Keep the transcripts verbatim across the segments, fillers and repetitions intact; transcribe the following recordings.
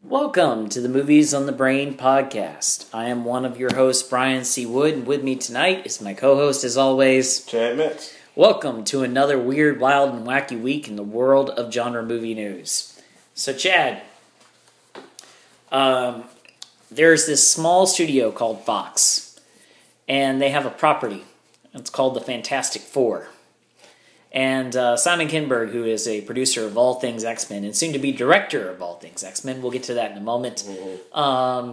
Welcome to the Movies on the Brain podcast. I am one of your hosts, Brian C. Wood, and with me tonight is my co-host, as always, Chad Metz. Welcome to another weird, wild, and wacky week in the world of genre movie news. So, Chad, um, there's this small studio called Fox, and they have a property. It's called the Fantastic Four. And uh, Simon Kinberg, who is a producer of all things X-Men and soon to be director of all things X-Men, we'll get to that in a moment. Mm-hmm. Um,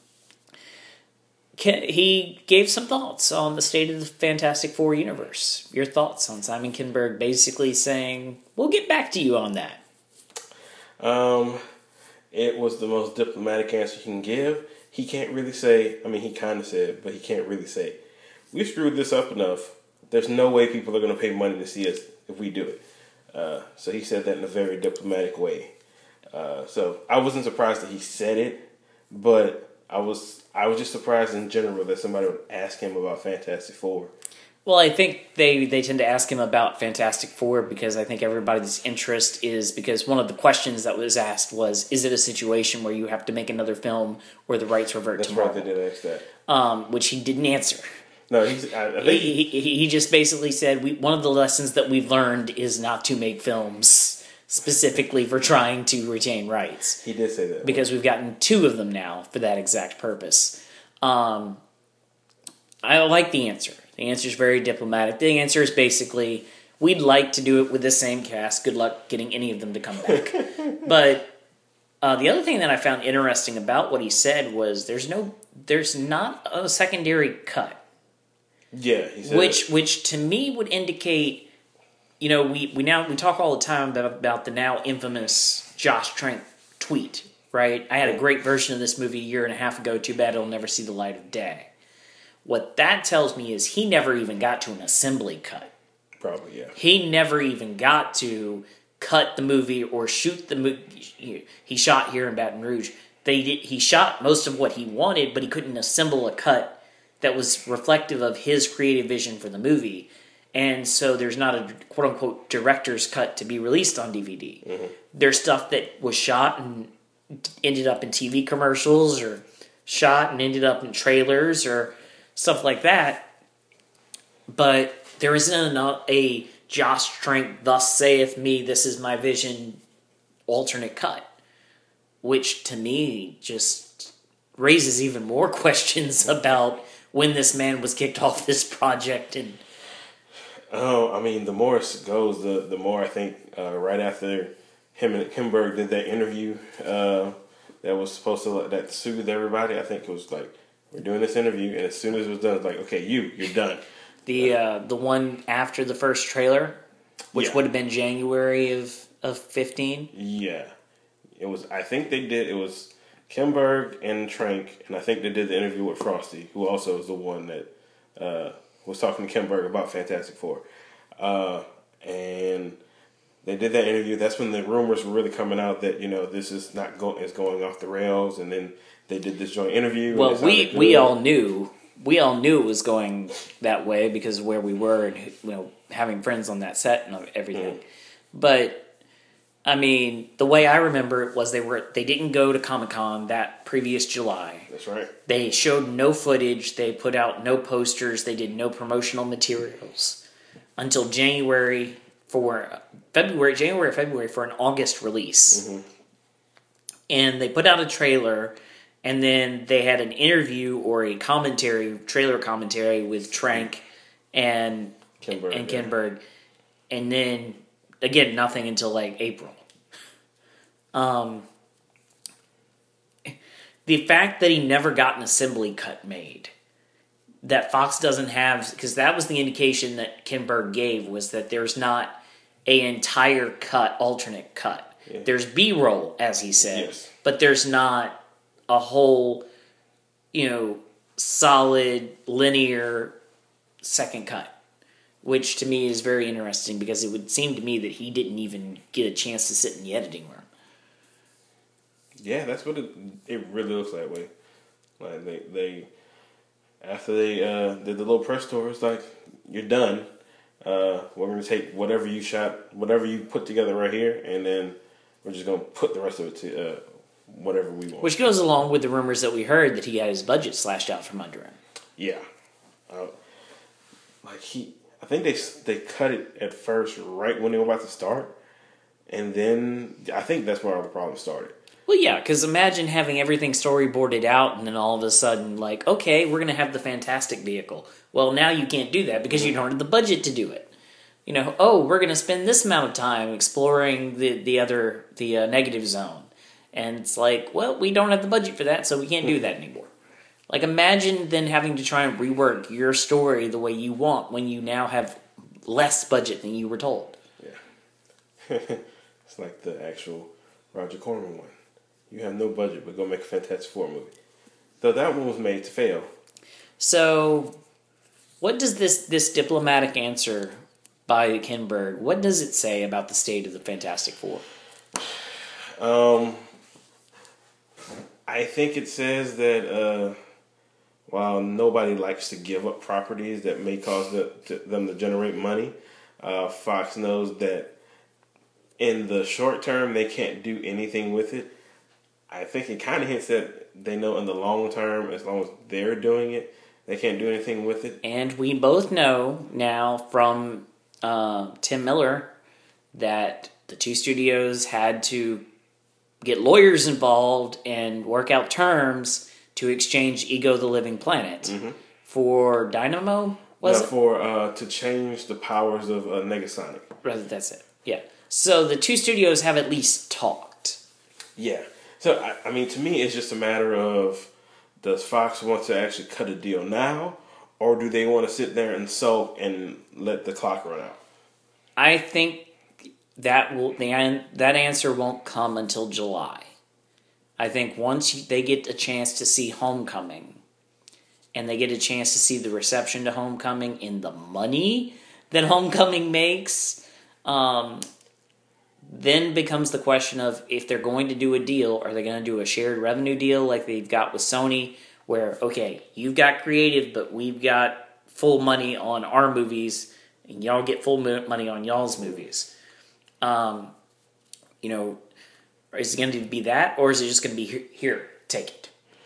he gave some thoughts on the state of the Fantastic Four universe. Your thoughts on Simon Kinberg basically saying, we'll get back to you on that. Um, it was the most diplomatic answer he can give. He can't really say, I mean, he kind of said, but he can't really say, we screwed this up enough. There's no way people are going to pay money to see us if we do it. Uh, so he said that in a very diplomatic way. Uh, so I wasn't surprised that he said it, but I was I was just surprised in general that somebody would ask him about Fantastic Four. Well, I think they, they tend to ask him about Fantastic Four because I think everybody's interest is because one of the questions that was asked was, is it a situation where you have to make another film where the rights revert That's to Marvel? That's right, they did ask that. Um, which he didn't answer. No, he's, I, I think he, he, he just basically said, we, one of the lessons that we've learned is not to make films specifically for trying to retain rights. He did say that. Because we've gotten two of them now for that exact purpose. Um, I like the answer. The answer is very diplomatic. The answer is basically, we'd like to do it with the same cast. Good luck getting any of them to come back. But uh, the other thing that I found interesting about what he said was there's no, there's not a secondary cut. Yeah, he said which it. which to me would indicate, you know, we, we now we talk all the time about, about the now infamous Josh Trank tweet, right? I had a great version of this movie a year and a half ago. Too bad it'll never see the light of day. What that tells me is he never even got to an assembly cut. Probably, yeah. He never even got to cut the movie or shoot the movie. He shot here in Baton Rouge. They did, he shot most of what he wanted, but he couldn't assemble a cut that was reflective of his creative vision for the movie. And so there's not a quote-unquote director's cut to be released on D V D. Mm-hmm. There's stuff that was shot and ended up in T V commercials or shot and ended up in trailers or stuff like that. But there isn't a, a Josh Trank, thus saith me, this is my vision, alternate cut. Which to me just raises even more questions about when this man was kicked off this project. And oh, I mean, the more it goes, the the more I think uh, right after him and Kinberg did that interview uh, that was supposed to that soothed everybody. I think it was like, we're doing this interview, and as soon as it was done, it's like, okay, you you're done. The uh, the one after the first trailer, which yeah. would have been January of of fifteen. Yeah, it was. I think they did. It was Kinberg and Trank, and I think they did the interview with Frosty, who also is the one that uh, was talking to Kinberg about Fantastic Four. Uh, and they did that interview. That's when the rumors were really coming out that, you know, this is not go- is going off the rails. And then they did this joint interview. Well, we we all knew we all knew it was going that way because of where we were and, you know, having friends on that set and everything. Mm-hmm. But I mean, the way I remember it was they were they didn't go to Comic-Con that previous July. That's right. They showed no footage. They put out no posters. They did no promotional materials until January for February, January or February for an August release. Mm-hmm. And they put out a trailer, and then they had an interview or a commentary, trailer commentary with Trank and Kinberg, and Kinberg, yeah. And then. Again, nothing until like April. Um, the fact that he never got an assembly cut made, that Fox doesn't have, because that was the indication that Kinberg gave, was that there's not an entire cut, alternate cut. Yeah. There's B-roll, as he said, yes. But there's not a whole, you know, solid, linear second cut. Which to me is very interesting because it would seem to me that he didn't even get a chance to sit in the editing room. Yeah, that's what it, it really looks that way. Like they, they after they uh, did the little press tour, it's like, you're done. Uh, we're going to take whatever you shot, whatever you put together right here, and then we're just going to put the rest of it to uh, whatever we want. Which goes along with the rumors that we heard that he had his budget slashed out from under him. Yeah, uh, like he, I think they they cut it at first right when they were about to start, and then I think that's where all the problems started. Well, yeah, because imagine having everything storyboarded out, and then all of a sudden, like, okay, we're going to have the Fantastic vehicle. Well, now you can't do that because you don't have the budget to do it. You know, oh, we're going to spend this amount of time exploring the the other the uh, negative zone, and it's like, well, we don't have the budget for that, so we can't do that anymore. Like, imagine then having to try and rework your story the way you want when you now have less budget than you were told. Yeah, it's like the actual Roger Corman one. You have no budget, but go make a Fantastic Four movie. Though that one was made to fail. So, what does this this diplomatic answer by Kinberg, what does it say about the state of the Fantastic Four? Um, I think it says that uh, while nobody likes to give up properties that may cause the, to, them to generate money, uh, Fox knows that in the short term they can't do anything with it. I think it kind of hints that they know in the long term, as long as they're doing it, they can't do anything with it. And we both know now from uh, Tim Miller that the two studios had to get lawyers involved and work out terms to exchange Ego the Living Planet Mm-hmm. for Dynamo, was no, it? For uh, to change the powers of uh, Negasonic. Rather, that's it. Yeah. So the two studios have at least talked. Yeah. So, I, I mean, to me, it's just a matter of, does Fox want to actually cut a deal now, or do they want to sit there and sulk and let the clock run out? I think that will the an- that answer won't come until July. I think once they get a chance to see Homecoming, and they get a chance to see the reception to Homecoming and the money that Homecoming makes, um, then becomes the question of if they're going to do a deal, are they going to do a shared revenue deal like they've got with Sony, where, okay, you've got creative, but we've got full money on our movies, and y'all get full money on y'all's movies. Um, you know, is it going to be that, or is it just going to be, here, here take it?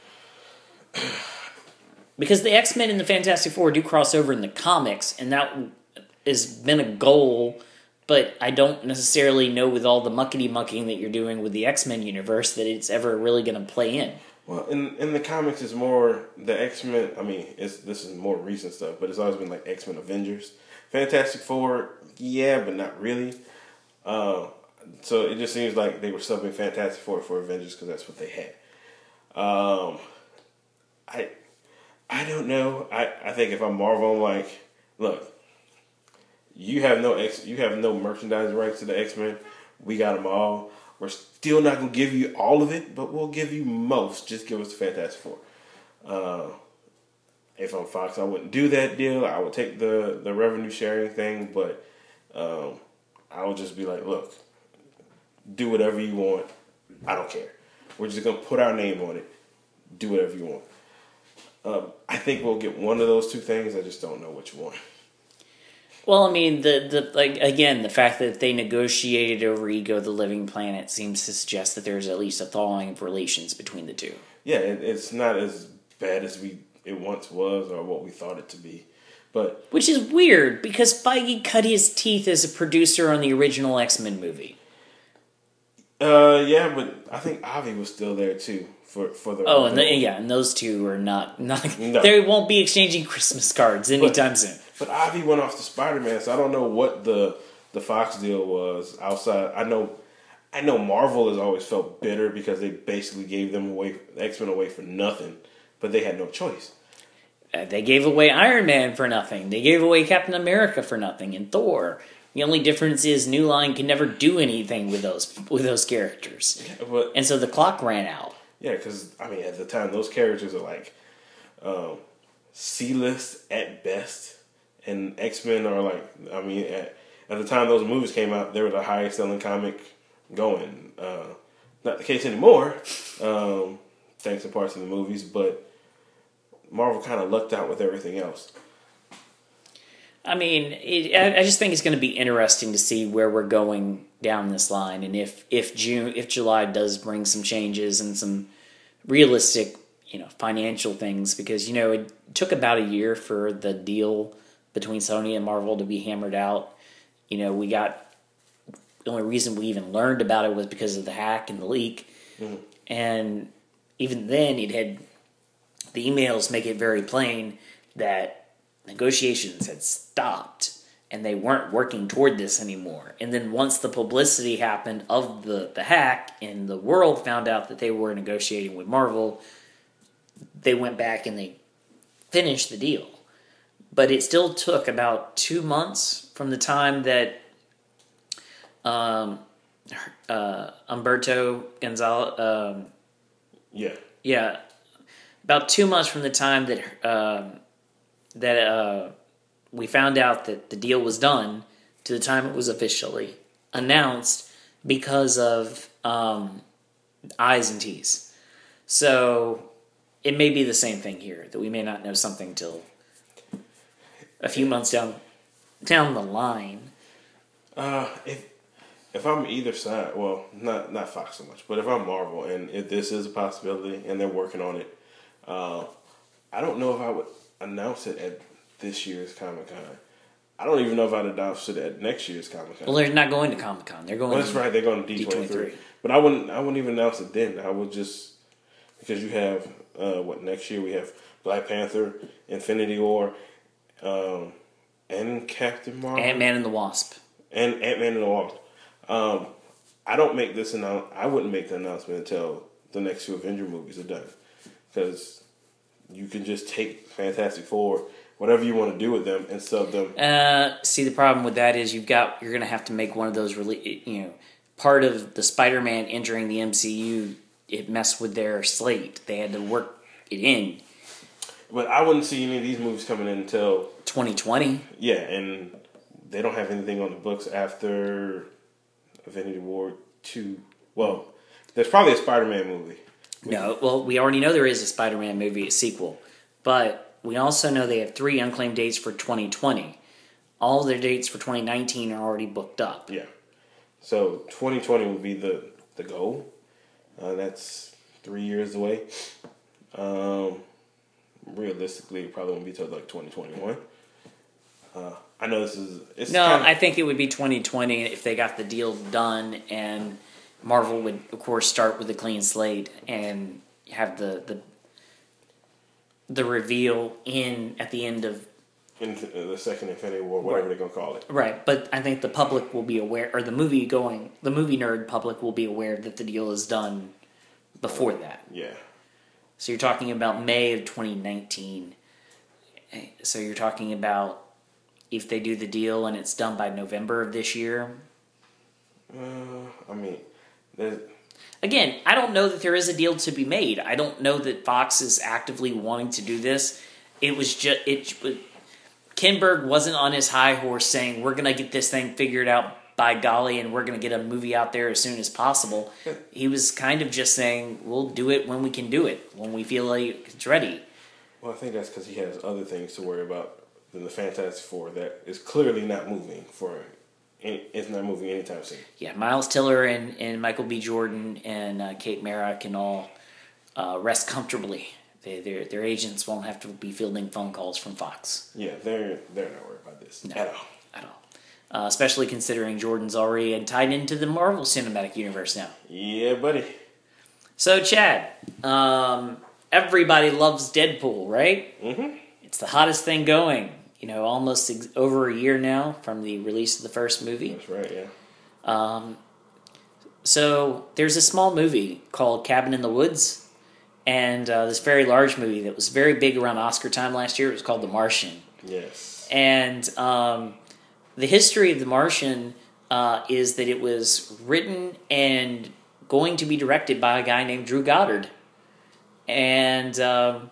Because the X-Men and the Fantastic Four do cross over in the comics, and that has been a goal, but I don't necessarily know with all the muckety-mucking that you're doing with the X-Men universe that it's ever really going to play in. Well, in in the comics, it's more the X-Men. I mean, it's this is more recent stuff, but it's always been like X-Men Avengers. Fantastic Four, yeah, but not really. Uh, so it just seems like they were subbing Fantastic Four for Avengers because that's what they had. Um, I I don't know. I, I think if I'm Marvel, I'm like, look, you have no X, you have no merchandise rights to the X-Men. We got them all. We're still not going to give you all of it, but we'll give you most. Just give us the Fantastic Four. Uh, if I'm Fox, I wouldn't do that deal. I would take the, the revenue sharing thing, but um, I would just be like, look, do whatever you want. I don't care. We're just going to put our name on it. Do whatever you want. Um, I think we'll get one of those two things. I just don't know which one. Well, I mean, the, the like again, the fact that they negotiated over Ego the Living Planet seems to suggest that there's at least a thawing of relations between the two. Yeah, it, it's not as bad as we it once was or what we thought it to be. But which is weird, because Feige cut his teeth as a producer on the original X-Men movie. Uh, yeah, but I think Avi was still there too for for the. Oh, and the, yeah, and those two are not not. No. They won't be exchanging Christmas cards anytime but, soon. But Avi went off to Spider-Man, so I don't know what the the Fox deal was outside. I know, I know Marvel has always felt bitter because they basically gave them away X-Men away for nothing, but they had no choice. Uh, they gave away Iron Man for nothing. They gave away Captain America for nothing, and Thor. The only difference is New Line can never do anything with those with those characters, Yeah, but and so the clock ran out. yeah, because I mean, at the time, those characters are like um, C-list at best. And X-Men are like, I mean, at, at the time those movies came out, they were the highest selling comic going. Uh, not the case anymore, um, thanks in parts of the movies, but Marvel kind of lucked out with everything else. I mean, it, I, I just think it's going to be interesting to see where we're going down this line, and if if June, if July does bring some changes and some realistic, you know, financial things, because you know it took about a year for the deal between Sony and Marvel to be hammered out. You know, we got the only reason we even learned about it was because of the hack and the leak, mm-hmm. and even then, it had the emails make it very plain that negotiations had stopped and they weren't working toward this anymore. And then once the publicity happened of the, the hack and the world found out that they were negotiating with Marvel, they went back and they finished the deal. But it still took about two months from the time that um, uh, Umberto Gonzalez... Um, yeah. Yeah. About two months from the time that... Um, that uh, we found out that the deal was done to the time it was officially announced because of um, I's and T's. So it may be the same thing here, that we may not know something till a few months down down the line. Uh, if if I'm either side, well, not not Fox so much, but if I'm Marvel and if this is a possibility and they're working on it, uh, I don't know if I would announce it at this year's Comic Con. I don't even know if I'd announce it at next year's Comic Con. Well, they're not going to Comic Con. They're going. Well, that's to right. They're going to D twenty-three. But I wouldn't. I wouldn't even announce it then. I would just because you have uh, what next year we have Black Panther, Infinity War, um, and Captain Marvel, Ant-Man and the Wasp, and Ant-Man and the Wasp. Um, I don't make this announce. I wouldn't make the announcement until the next two Avenger movies are done, because you can just take Fantastic Four, whatever you want to do with them, and sub them. Uh, see, the problem with that is you've got you're going to have to make one of those really, you know, part of the Spider-Man entering the M C U. It messed with their slate. They had to work it in. But I wouldn't see any of these movies coming in until twenty twenty. Yeah, and they don't have anything on the books after Infinity War two. Well, there's probably a Spider-Man movie. No, well, we already know there is a Spider-Man movie, a sequel. But we also know they have three unclaimed dates for twenty twenty. All their dates for twenty nineteen are already booked up. Yeah. So twenty twenty will be the, the goal. Uh, that's three years away. Um, realistically, it probably won't be till like twenty twenty-one. Uh, I know this is... It's no, kinda, I think it would be twenty twenty if they got the deal done, and Marvel would, of course, start with a clean slate and have the the, the reveal in at the end of in the second Infinity War, whatever right. they're gonna call it. Right, but I think the public will be aware, or the movie going, the movie nerd public will be aware that the deal is done before that. Yeah. So you're talking about May of twenty nineteen. So you're talking about if they do the deal and it's done by November of this year. Uh, I mean, there's... Again, I don't know that there is a deal to be made. I don't know that Fox is actively wanting to do this. It was just it. Ken Berg wasn't on his high horse saying we're gonna get this thing figured out by golly, and we're gonna get a movie out there as soon as possible. He was kind of just saying we'll do it when we can do it, when we feel like it's ready. Well, I think that's because he has other things to worry about than the Fantastic Four that is clearly not moving for. It's not moving anytime soon. Yeah, Miles Teller and, and Michael B. Jordan and uh, Kate Mara can all uh, rest comfortably. They, their their agents won't have to be fielding phone calls from Fox. Yeah, they're they're not worried about this no, at all. At all. Uh, especially considering Jordan's already tied into the Marvel Cinematic Universe now. Yeah, buddy. So, Chad, um, everybody loves Deadpool, right? Mm-hmm. It's the hottest thing going. You know, almost ex- over a year now from the release of the first movie. That's right, yeah. Um, so there's a small movie called Cabin in the Woods, and uh, this very large movie that was very big around Oscar time last year. It was called The Martian. Yes. And um, the history of The Martian uh, is that it was written and going to be directed by a guy named Drew Goddard. And um,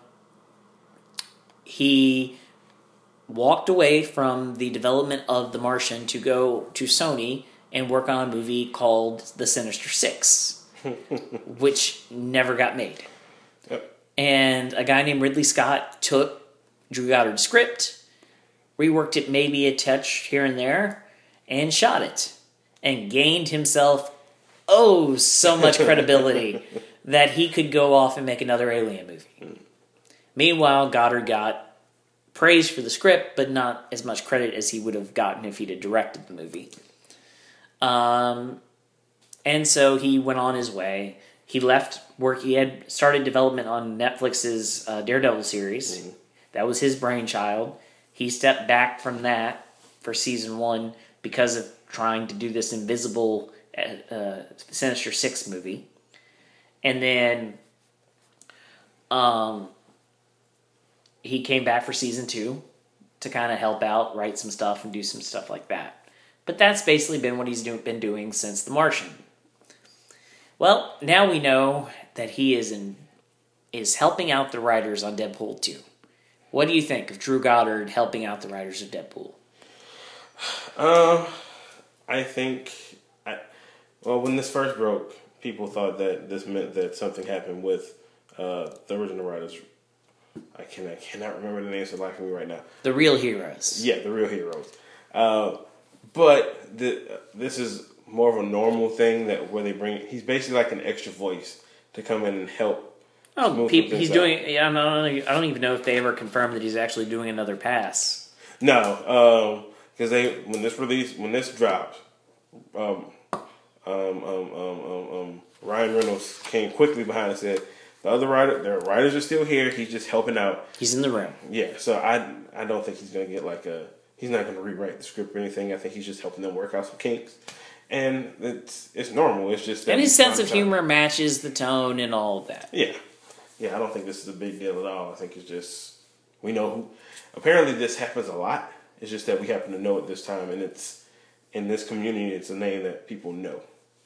he walked away from the development of The Martian to go to Sony and work on a movie called The Sinister Six, which never got made. Yep. And a guy named Ridley Scott took Drew Goddard's script reworked it maybe a touch here and there, and shot it. And gained himself, oh, so much credibility that he could go off and make another Alien movie. Mm. Meanwhile, Goddard got praise for the script, but not as much credit as he would have gotten if he'd have directed the movie. Um, and so he went on his way. He left work. He had started development on Netflix's uh, Daredevil series. Mm-hmm. That was his brainchild. He stepped back from that for season one because of trying to do this Invisible uh, Sinister Six movie. And then um, he came back for season two to kind of help out, write some stuff, and do some stuff like that. But that's basically been what he's do- been doing since The Martian. Well, now we know that he is in, is helping out the writers on Deadpool two. What do you think of Drew Goddard helping out the writers of Deadpool? Um, I think, I, well, when this first broke, people thought that this meant that something happened with uh, the original writers. I can I cannot remember the names of life of me right now. The Real Heroes. Yeah, the Real Heroes. Uh, but the, this is more of a normal thing that where they bring. He's basically like an extra voice to come in and help. Oh, people, he's out. doing. Yeah, I don't, I don't even know if they ever confirmed that he's actually doing another pass. No, because um, they when this release when this dropped, um, um, um, um, um, um, Ryan Reynolds came quickly behind and said the other writer, the writers are still here. He's just helping out. He's in the room. Yeah, so I I don't think he's gonna get like a. He's not gonna rewrite the script or anything. I think he's just helping them work out some kinks. And it's it's normal. It's just that and his sense of humor matches the tone and all of that. Yeah, yeah. I don't think this is a big deal at all. I think it's just we know who. Apparently, this happens a lot. It's just that we happen to know it this time, and it's in this community. It's a name that people know.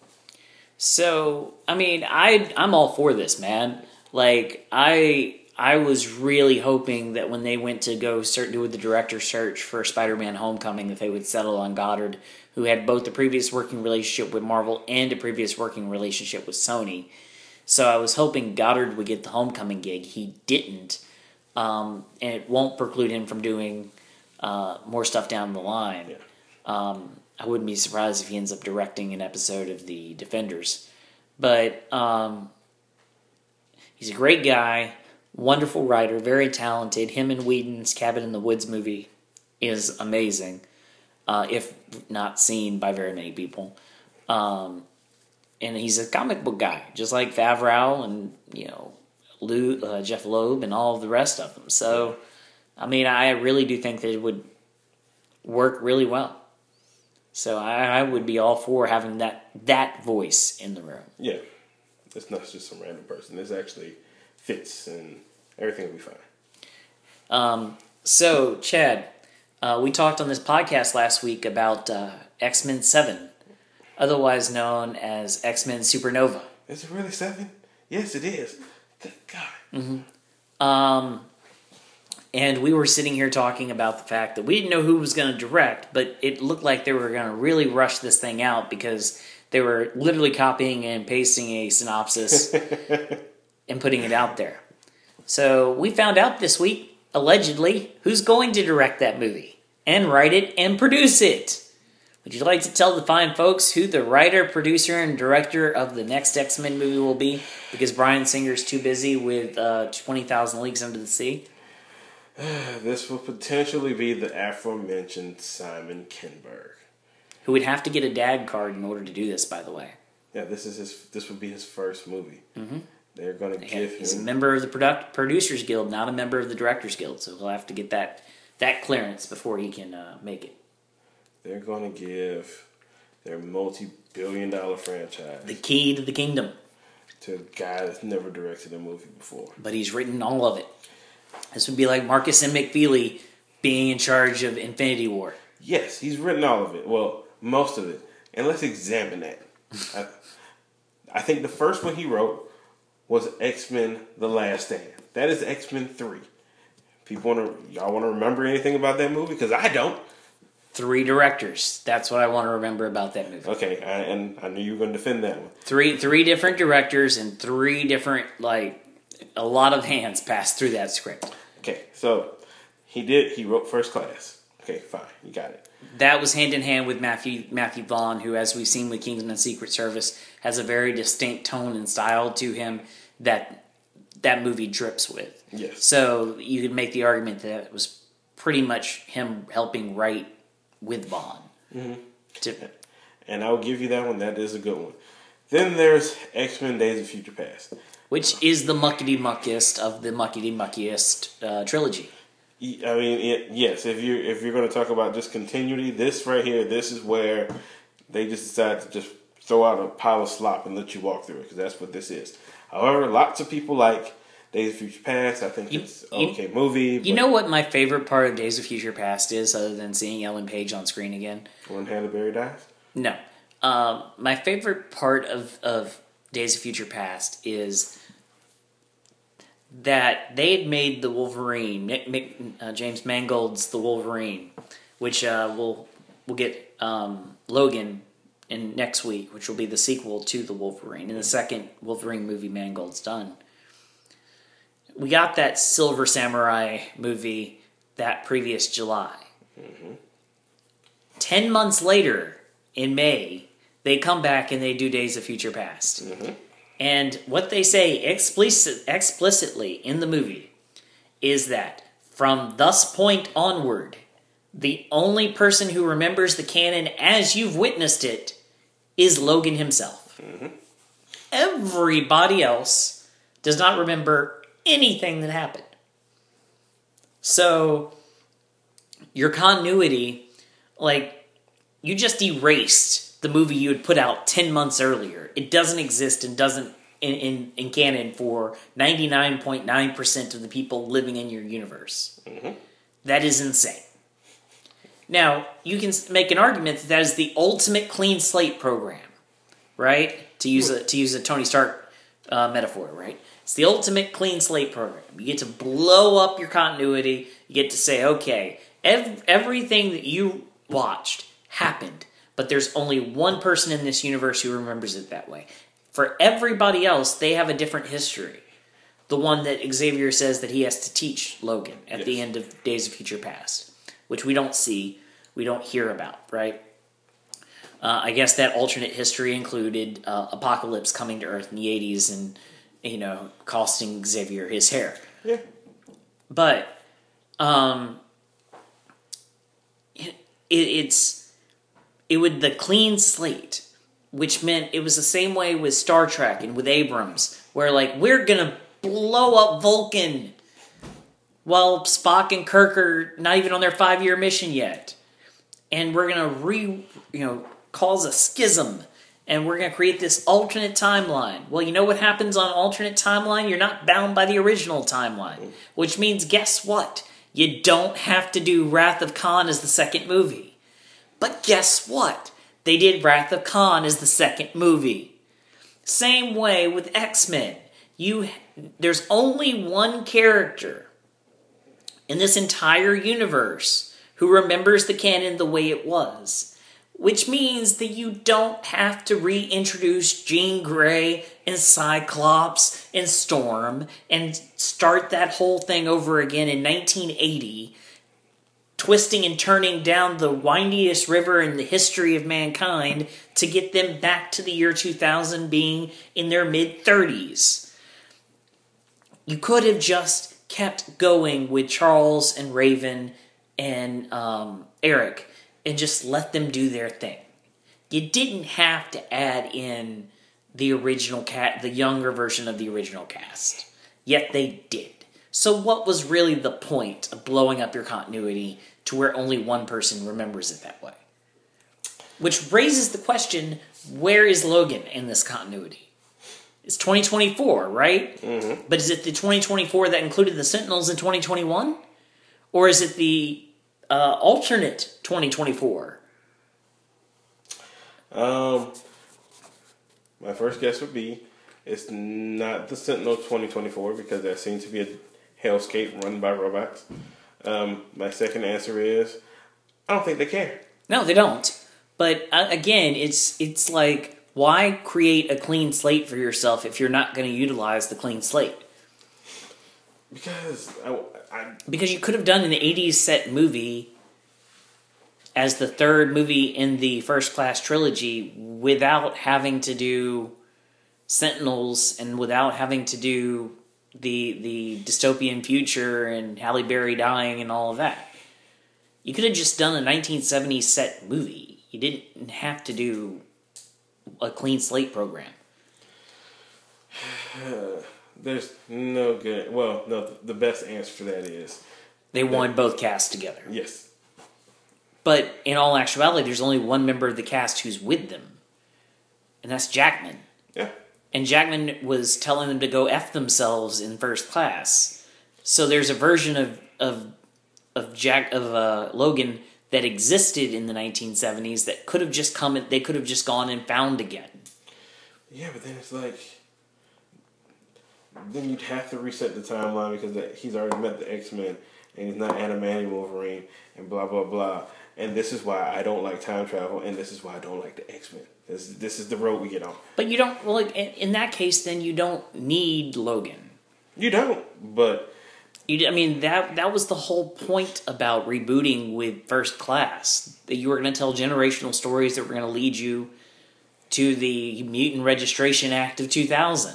So I mean, I I'm all for this, man. Like I I was really hoping that when they went to go start doing the director search for Spider-Man: Homecoming, that they would settle on Goddard, who had both a previous working relationship with Marvel and a previous working relationship with Sony. So I was hoping Goddard would get the Homecoming gig. He didn't. Um, and it won't preclude him from doing uh, more stuff down the line. Yeah. Um, I wouldn't be surprised if he ends up directing an episode of The Defenders. But um, he's a great guy, wonderful writer, very talented. Him and Whedon's Cabin in the Woods movie is amazing. Uh, if not seen by very many people. Um, and he's a comic book guy, just like Favreau and, you know, Lou, uh, Jeff Loeb and all of the rest of them. So, I mean, I really do think that it would work really well. So I, I would be all for having that, that voice in the room. Yeah. It's not just some random person. This actually fits and everything will be fine. Um, so, Chad... Uh, we talked on this podcast last week about uh, X-Men seven, otherwise known as X-Men Supernova. Is it really seven? Yes, it is. Good God. Mm-hmm. Um, and we were sitting here talking about the fact that we didn't know who was going to direct, but it looked like they were going to really rush this thing out because they were literally copying and pasting a synopsis and putting it out there. So we found out this week, allegedly, who's going to direct that movie and write it and produce it. Would you like to tell the fine folks who the writer, producer, and director of the next X-Men movie will be? Because Bryan Singer's too busy with uh, twenty thousand Leagues Under the Sea. This will potentially be the aforementioned Simon Kinberg, who would have to get a DAG card in order to do this, by the way. Yeah, this is his. This would be his first movie. Mm-hmm. They're going to give him... He's a member of the product, Producers Guild, not a member of the Directors Guild, so he'll have to get that that clearance before he can uh, make it. They're going to give their multi-billion dollar franchise... the key to the kingdom. ...to a guy that's never directed a movie before. But he's written all of it. This would be like Marcus M. McFeely being in charge of Infinity War. Yes, he's written all of it. Well, most of it. And let's examine that. I, I think the first one he wrote... was X-Men: The Last Stand. That is X-Men three. People want to, y'all want to remember anything about that movie? Because I don't. Three directors. That's what I want to remember about that movie. Okay, I, and I knew you were going to defend that one. Three, three different directors and three different, like, a lot of hands passed through that script. Okay, so he did. He wrote First Class. Okay, fine, you got it. That was hand in hand with Matthew Matthew Vaughn, who, as we've seen with Kingsman and Secret Service, has a very distinct tone and style to him that that movie drips with. Yes. So you could make the argument that it was pretty much him helping write with Vaughn. Mm-hmm. To, and I'll give you that one. That is a good one. Then there's X-Men Days of Future Past. which is the muckety-muckiest of the muckety-muckiest uh, trilogy. I mean, it, yes. If you're if you're going to talk about just continuity, this right here, this is where they just decide to just throw out a pile of slop and let you walk through it, because that's what this is. However, lots of people like Days of Future Past. I think you, it's an okay movie. You know what my favorite part of Days of Future Past is, other than seeing Ellen Page on screen again? When Halle Berry dies? No. Um, my favorite part of, of Days of Future Past is that they had made the Wolverine, Mick, Mick, uh, James Mangold's The Wolverine, which uh, we'll, we'll get um, Logan in next week, which will be the sequel to The Wolverine, and the second Wolverine movie Mangold's done. We got that Silver Samurai movie that previous July. Mm-hmm. Ten months later, in May, they come back and they do Days of Future Past. Mm-hmm. And what they say explicit, explicitly in the movie is that from thus point onward, the only person who remembers the canon as you've witnessed it is Logan himself. Mm-hmm. Everybody else does not remember anything that happened. So, your continuity, like, you just erased the movie you had put out ten months earlier. It doesn't exist and doesn't in, in, in canon for ninety-nine point nine percent of the people living in your universe. Mm-hmm. That is insane. Now, you can make an argument that that is the ultimate clean slate program, right? To use a, to use a Tony Stark uh, metaphor, right? It's the ultimate clean slate program. You get to blow up your continuity. You get to say, okay, ev- everything that you watched happened, but there's only one person in this universe who remembers it that way. For everybody else, they have a different history. The one that Xavier says that he has to teach Logan at yes. the end of Days of Future Past, which we don't see, we don't hear about, right? Uh, I guess that alternate history included uh, Apocalypse coming to Earth in the eighties and, you know, costing Xavier his hair. Yeah. But um, it, it's it would the clean slate, which meant it was the same way with Star Trek and with Abrams, where like we're gonna blow up Vulcan while Spock and Kirk are not even on their five year mission yet, and we're gonna re you know cause a schism. And we're going to create this alternate timeline. Well, you know what happens on alternate timeline? You're not bound by the original timeline. Which means, guess what? You don't have to do Wrath of Khan as the second movie. But guess what? They did Wrath of Khan as the second movie. Same way with X-Men. You, there's only one character in this entire universe who remembers the canon the way it was. Which means that you don't have to reintroduce Jean Grey and Cyclops and Storm and start that whole thing over again in nineteen eighty, twisting and turning down the windiest river in the history of mankind to get them back to the year two thousand being in their mid-thirties. You could have just kept going with Charles and Raven and um, Eric and just let them do their thing. You didn't have to add in the original cat, the younger version of the original cast. Yet they did. So what was really the point of blowing up your continuity to where only one person remembers it that way? Which raises the question, where is Logan in this continuity? It's twenty twenty-four, right? Mm-hmm. But is it the twenty twenty-four that included the Sentinels in twenty twenty-one? Or is it the Uh, alternate twenty twenty-four? Um, my first guess would be it's not the Sentinel twenty twenty-four because that seems to be a hellscape run by robots. Um, my second answer is I don't think they care. No, they don't. But uh, again, it's it's like, why create a clean slate for yourself if you're not going to utilize the clean slate? Because I, I, because you could have done an eighties set movie as the third movie in the First Class trilogy without having to do Sentinels and without having to do the the dystopian future and Halle Berry dying and all of that. You could have just done a nineteen seventies set movie. You didn't have to do a clean slate program. There's no good... Well, no, the best answer for that is... They wanted both casts together. Yes. But in all actuality, there's only one member of the cast who's with them. And that's Jackman. Yeah. And Jackman was telling them to go F themselves in First Class. So there's a version of of of Jack of uh, Logan that existed in the nineteen seventies that could have just come. They could have just gone and found again. Yeah, but then it's like, then you'd have to reset the timeline because that, he's already met the X-Men and he's not Adamantium Wolverine and blah blah blah. And this is why I don't like time travel, and this is why I don't like the X-Men. This this is the road we get on. But you don't. Well, like, in, in that case, then you don't need Logan. You don't, but. You, I mean, that that was the whole point about rebooting with First Class. That you were going to tell generational stories that were going to lead you to the Mutant Registration Act of two thousand.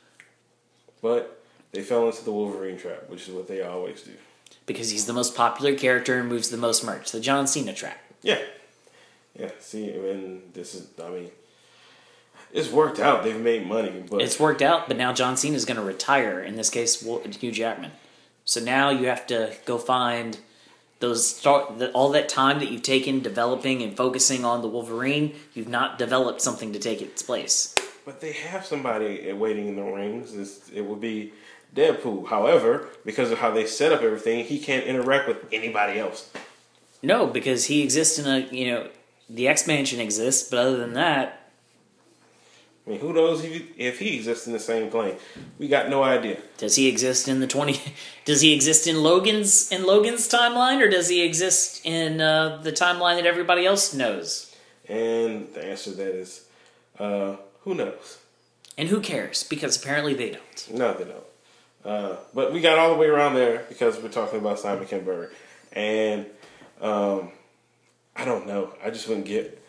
But they fell into the Wolverine trap, which is what they always do. Because he's the most popular character and moves the most merch. The John Cena trap. Yeah. Yeah, see, and this is, I mean, it's worked out. They've made money, but... It's worked out, but now John Cena's going to retire. In this case, Hugh Jackman. So now you have to go find those start the, all that time that you've taken developing and focusing on the Wolverine. You've not developed something to take its place. But they have somebody waiting in the rings. It's, it would be Deadpool. However, because of how they set up everything, he can't interact with anybody else. No, because he exists in a, you know, the X-Mansion exists, but other than that... I mean, who knows if he, if he exists in the same plane? We got no idea. Does he exist in the twenty? Does he exist in Logan's in Logan's timeline, or does he exist in uh, the timeline that everybody else knows? And the answer to that is, uh, who knows? And who cares? Because apparently they don't. No, they don't. Uh, but we got all the way around there because we're talking about Simon Kinberg, and um, I don't know. I just wouldn't get.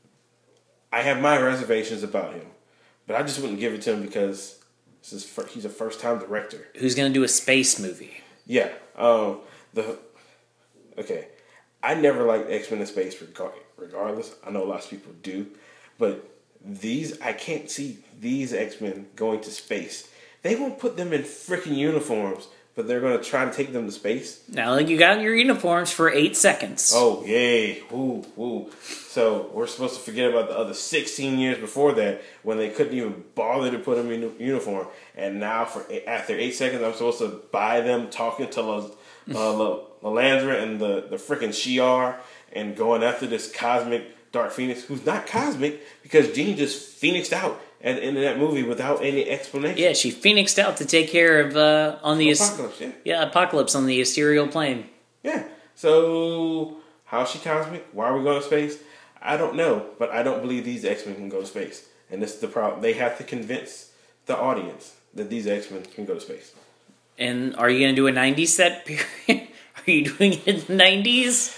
I have my reservations about him. But I just wouldn't give it to him because this is fir- he's a first-time director. Who's going to do a space movie? Yeah. Um, the Okay. I never liked X-Men in space regardless. I know lots of people do. But these, I can't see these X-Men going to space. They won't put them in freaking uniforms, but they're going to try to take them to space. Now, you got your uniforms for eight seconds. Oh, yay. Woo, woo. So we're supposed to forget about the other sixteen years before that when they couldn't even bother to put them in uniform. And now, for after eight seconds, I'm supposed to buy them talking to La, uh, Lalandra and the, the freaking Shi'ar and going after this cosmic Dark Phoenix, who's not cosmic because Jean just phoenixed out at the end of that movie without any explanation. Yeah, she phoenixed out to take care of uh, on the Apocalypse. Yeah. yeah, Apocalypse on the ethereal plane. Yeah. So how's she cosmic? Why are we going to space? I don't know, but I don't believe these X-Men can go to space. And this is the problem. They have to convince the audience that these X-Men can go to space. And are you going to do a nineties set period? Are you doing it in the nineties?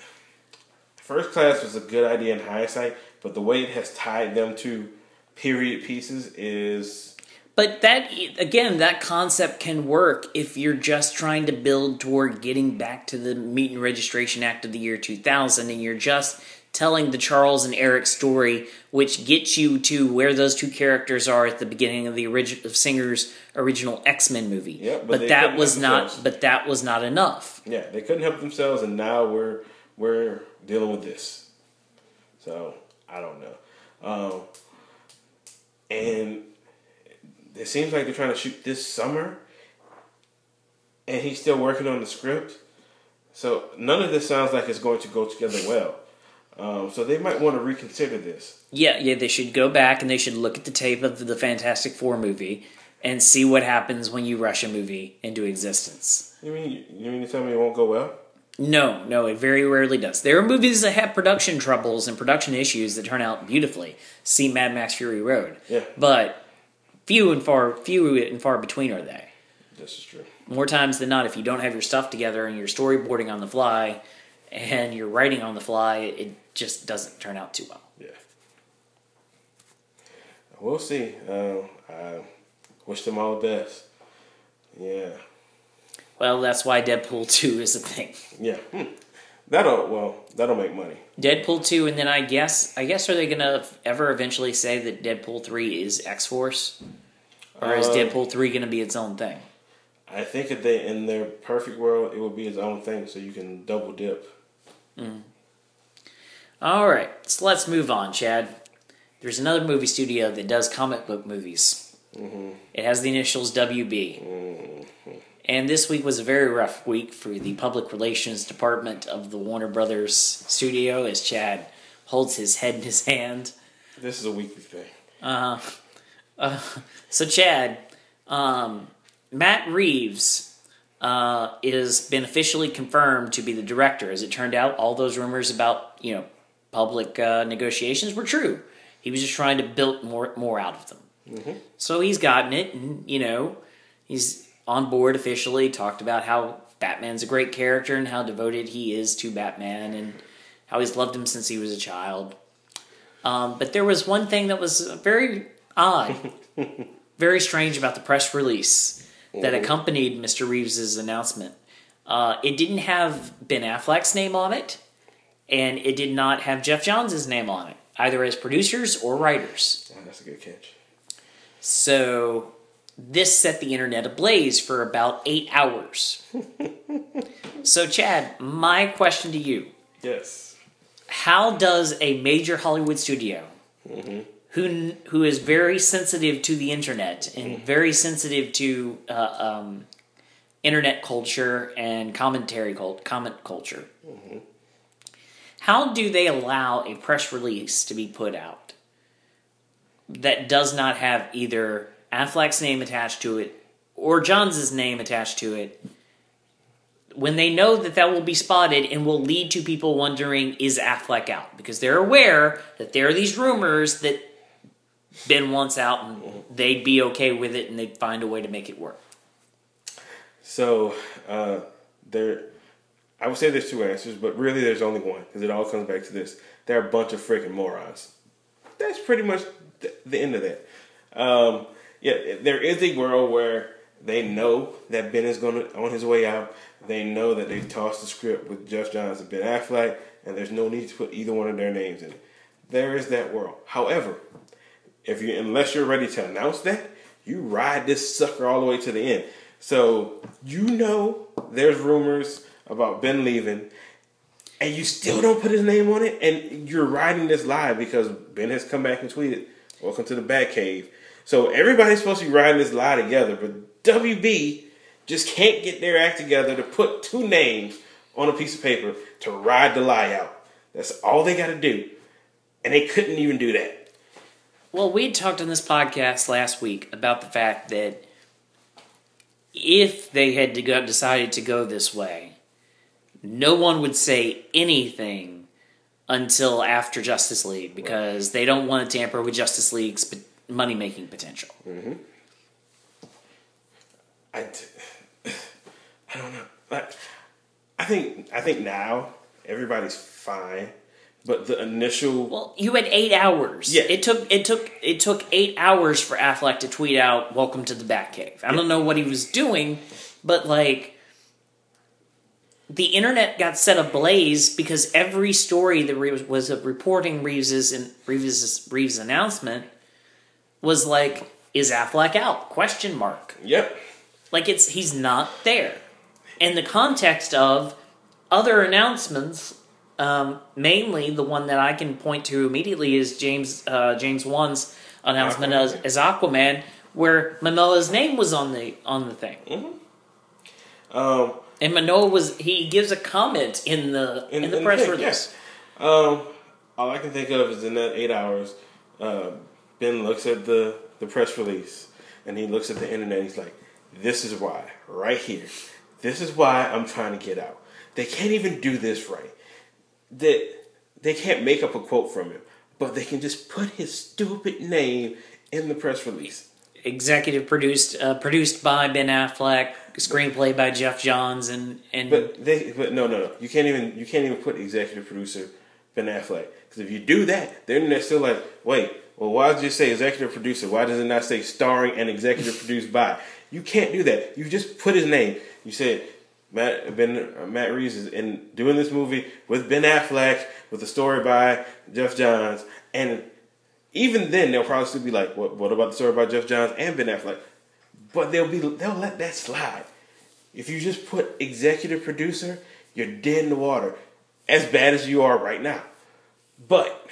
First Class was a good idea in hindsight, but the way it has tied them to period pieces is... But that, again, that concept can work if you're just trying to build toward getting back to the Mutant Registration Act of the year two thousand, and you're just telling the Charles and Eric story, which gets you to where those two characters are at the beginning of the original of Singer's original X-Men movie. Yeah, but, but that was not. But that was not enough. Yeah, they couldn't help themselves, and now we're we're dealing with this. So I don't know, um, and it seems like they're trying to shoot this summer, and he's still working on the script. So none of this sounds like it's going to go together well. Um, so they might want to reconsider this. Yeah, yeah, they should go back and they should look at the tape of the Fantastic Four movie and see what happens when you rush a movie into existence. You mean you mean to tell me it won't go well? No, no, it very rarely does. There are movies that have production troubles and production issues that turn out beautifully. See Mad Max Fury Road. Yeah. But few and far few and far between are they. This is true. More times than not, if you don't have your stuff together and you're storyboarding on the fly, and you're writing on the fly, it just doesn't turn out too well. Yeah. We'll see. Uh, I wish them all the best. Yeah. Well, that's why Deadpool two is a thing. Yeah. Hmm. That'll well, that'll make money. Deadpool two, and then I guess I guess are they gonna ever eventually say that Deadpool three is X-Force, or is Uh, Deadpool three gonna be its own thing? I think that they, in their perfect world, it would be its own thing, so you can double dip. Mm. All right, so let's move on, Chad. There's another movie studio that does comic book movies. Mm-hmm. It has the initials W B. Mm-hmm. And this week was a very rough week for the public relations department of the Warner Brothers studio, as Chad holds his head in his hand. This is a weekly thing. Uh, uh, so, Chad, um, Matt Reeves uh, is been officially confirmed to be the director. As it turned out, all those rumors about, you know, public uh, negotiations were true. He was just trying to build more more out of them. Mm-hmm. So he's gotten it, and, you know, he's on board officially, talked about how Batman's a great character and how devoted he is to Batman and how he's loved him since he was a child. Um, but there was one thing that was very odd, very strange about the press release that accompanied Mister Reeves' announcement. Uh, it didn't have Ben Affleck's name on it, and it did not have Jeff Johns' name on it, either as producers or writers. Oh, that's a good catch. So this set the internet ablaze for about eight hours. So, Chad, my question to you. Yes. How does a major Hollywood studio, Mm-hmm. who who is very sensitive to the internet and Mm-hmm. very sensitive to uh, um, internet culture and commentary cult, comment culture, Mm-hmm. how do they allow a press release to be put out that does not have either Affleck's name attached to it or Johns' name attached to it, when they know that that will be spotted and will lead to people wondering, is Affleck out? Because they're aware that there are these rumors that Ben wants out and they'd be okay with it and they'd find a way to make it work. So, uh, there, I would say there's two answers, but really there's only one, because it all comes back to this. They're a bunch of freaking morons. That's pretty much the, the end of that. Um, yeah, there is a world where they know that Ben is going to on his way out. They know that they've tossed the script with Jeff Johns and Ben Affleck, and there's no need to put either one of their names in it. There is that world. However, if you unless you're ready to announce that, you ride this sucker all the way to the end. So you know there's rumors about Ben leaving, and you still don't put his name on it, and you're riding this live because Ben has come back and tweeted, "Welcome to the Batcave." So everybody's supposed to be riding this lie together, but W B just can't get their act together to put two names on a piece of paper to ride the lie out. That's all they got to do, and they couldn't even do that. Well, we talked on this podcast last week about the fact that if they had to go, decided to go this way, no one would say anything until after Justice League because right. they don't want to tamper with Justice League's money-making potential. Mm-hmm. I, I don't know. I, I think I think now everybody's fine, but the initial well, you had eight hours. Yeah, it took it took it took eight hours for Affleck to tweet out "Welcome to the Batcave." I yeah. don't know what he was doing, but like the internet got set ablaze because every story that was reporting Reeves's and Reeves's Reeves' announcement was like, "Is Affleck out?" Question mark. Yep. Like it's he's not there. In the context of other announcements, um, mainly the one that I can point to immediately is James uh, James Wan's announcement as, as Aquaman, where Manoa's name was on the on the thing. Mm-hmm. Um, and Manoa was he gives a comment in the in, in the in press the thing, release. Yeah. Um, all I can think of is in that eight hours, uh, Ben looks at the, the press release and he looks at the internet. He's like, "This is why, right here. This is why I'm trying to get out. They can't even do this right. They, they can't make up a quote from him, but they can just put his stupid name in the press release." executive produced uh, produced by Ben Affleck, screenplay by Jeff Johns, and and but they but no no no you can't even you can't even put executive producer Ben Affleck, because if you do that, then they're still like, wait, well, why did you say executive producer? Why does it not say starring and executive produced by? You can't do that. You just put his name. You said Matt Ben uh, Matt Reeves is in doing this movie with Ben Affleck, with a story by Jeff Johns, and even then they'll probably still be like, what what about the story by Jeff Johns and Ben Affleck? But they'll be they'll let that slide. If you just put executive producer, you're dead in the water, as bad as you are right now. But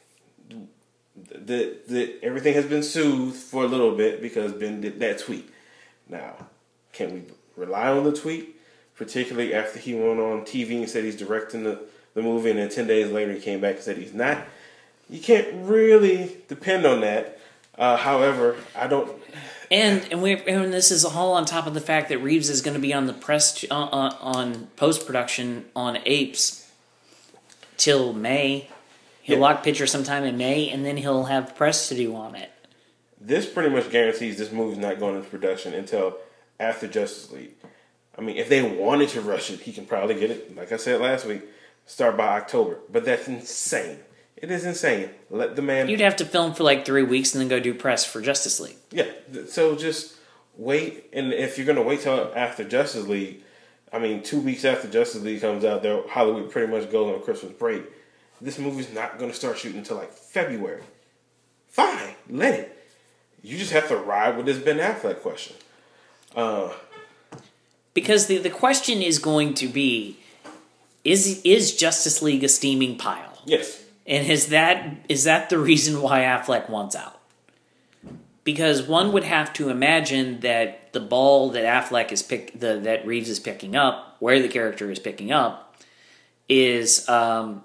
the the everything has been soothed for a little bit because Ben did that tweet. Now, can we rely on the tweet? Particularly after he went on T V and said he's directing the, the movie, and then ten days later he came back and said he's not. You can't really depend on that. Uh, however, I don't. And and we and this is all on top of the fact that Reeves is going to be on the press uh, uh, on post production on Apes till May. He'll Yeah. lock picture sometime in May, and then he'll have press to do on it. This pretty much guarantees this movie's not going into production until after Justice League. I mean, if they wanted to rush it, he can probably get it, like I said last week, start by October. But that's insane. It is insane. Let the man... You'd have to film for like three weeks and then go do press for Justice League. Yeah, so just wait. And if you're going to wait till after Justice League, I mean, two weeks after Justice League comes out, there Hollywood pretty much goes on Christmas break. This movie's not going to start shooting until like February. Fine, let it. You just have to ride with this Ben Affleck question. Uh... Because the, the question is going to be, is is Justice League a steaming pile? Yes. And is that is that the reason why Affleck wants out? Because one would have to imagine that the ball that Affleck is pick the that Reeves is picking up, where the character is picking up, is um,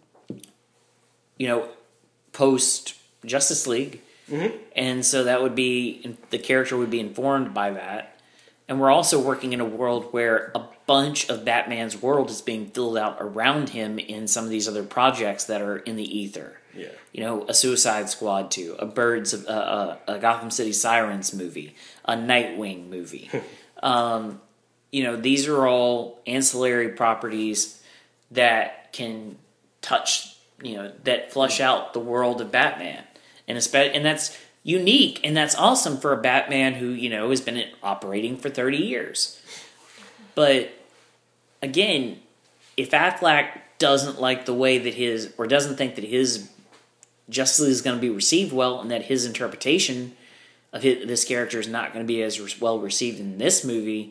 you know, post Justice League, mm-hmm. and so that would be the character would be informed by that. And we're also working in a world where a bunch of Batman's world is being filled out around him in some of these other projects that are in the ether. Yeah. You know, a Suicide Squad two, a Birds of, uh, uh, a Gotham City Sirens movie, a Nightwing movie. um, you know, these are all ancillary properties that can touch, you know, that flush out the world of Batman. And espe- and that's unique, and that's awesome for a Batman who, you know, has been operating for thirty years. But, again, if Affleck doesn't like the way that his, or doesn't think that his Justice League is going to be received well, and that his interpretation of his, this character is not going to be as well received in this movie,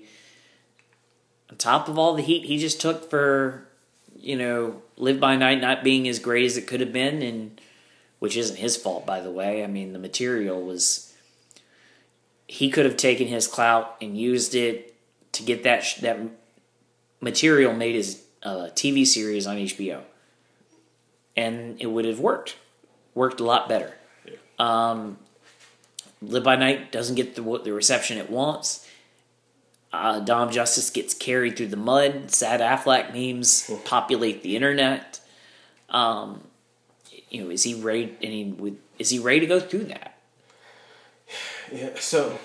on top of all the heat he just took for, you know, Live by Night not being as great as it could have been, and which isn't his fault, by the way. I mean, the material was... He could have taken his clout and used it to get that sh- that material made as a T V series on H B O. And it would have worked. Worked a lot better. Yeah. Um, Live by Night doesn't get the, the reception it wants. Uh, Dawn of Justice gets carried through the mud. Sad Affleck memes populate the internet. Um... You know, is he ready? And he would, is he ready to go through that? Yeah. So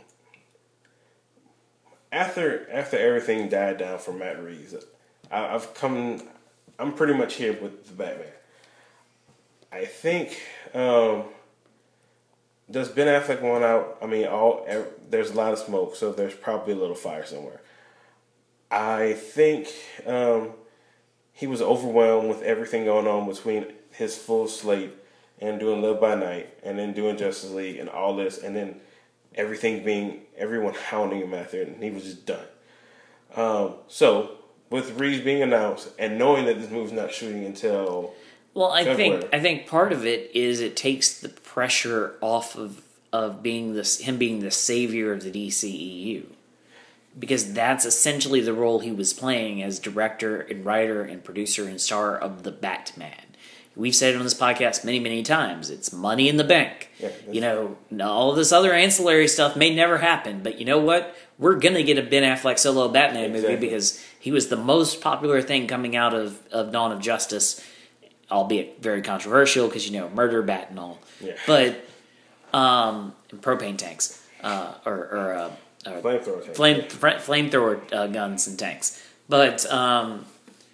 after after everything died down for Matt Reeves, I, I've come. I'm pretty much here with the Batman. I think. Um, does Ben Affleck want out? I mean, all there's a lot of smoke, so there's probably a little fire somewhere. I think um, he was overwhelmed with everything going on between his full slate and doing Live by Night and then doing Justice League and all this, and then everything being, everyone hounding him after it, and he was just done. Um, so, with Reeves being announced and knowing that this movie's not shooting until Well, I February. think I think part of it is it takes the pressure off of, of being this him being the savior of the D C E U. Because that's essentially the role he was playing as director and writer and producer and star of the Batman. We've said it on this podcast many, many times. It's money in the bank. Yeah, you know, all this other ancillary stuff may never happen, but you know what? We're going to get a Ben Affleck solo Batman exactly. movie because he was the most popular thing coming out of, of Dawn of Justice, albeit very controversial because, you know, murder, bat, and all. Yeah. But Um, and propane tanks, uh, or, or uh, uh, Flamethrower tanks. flame flamethrower uh, guns and tanks. But um,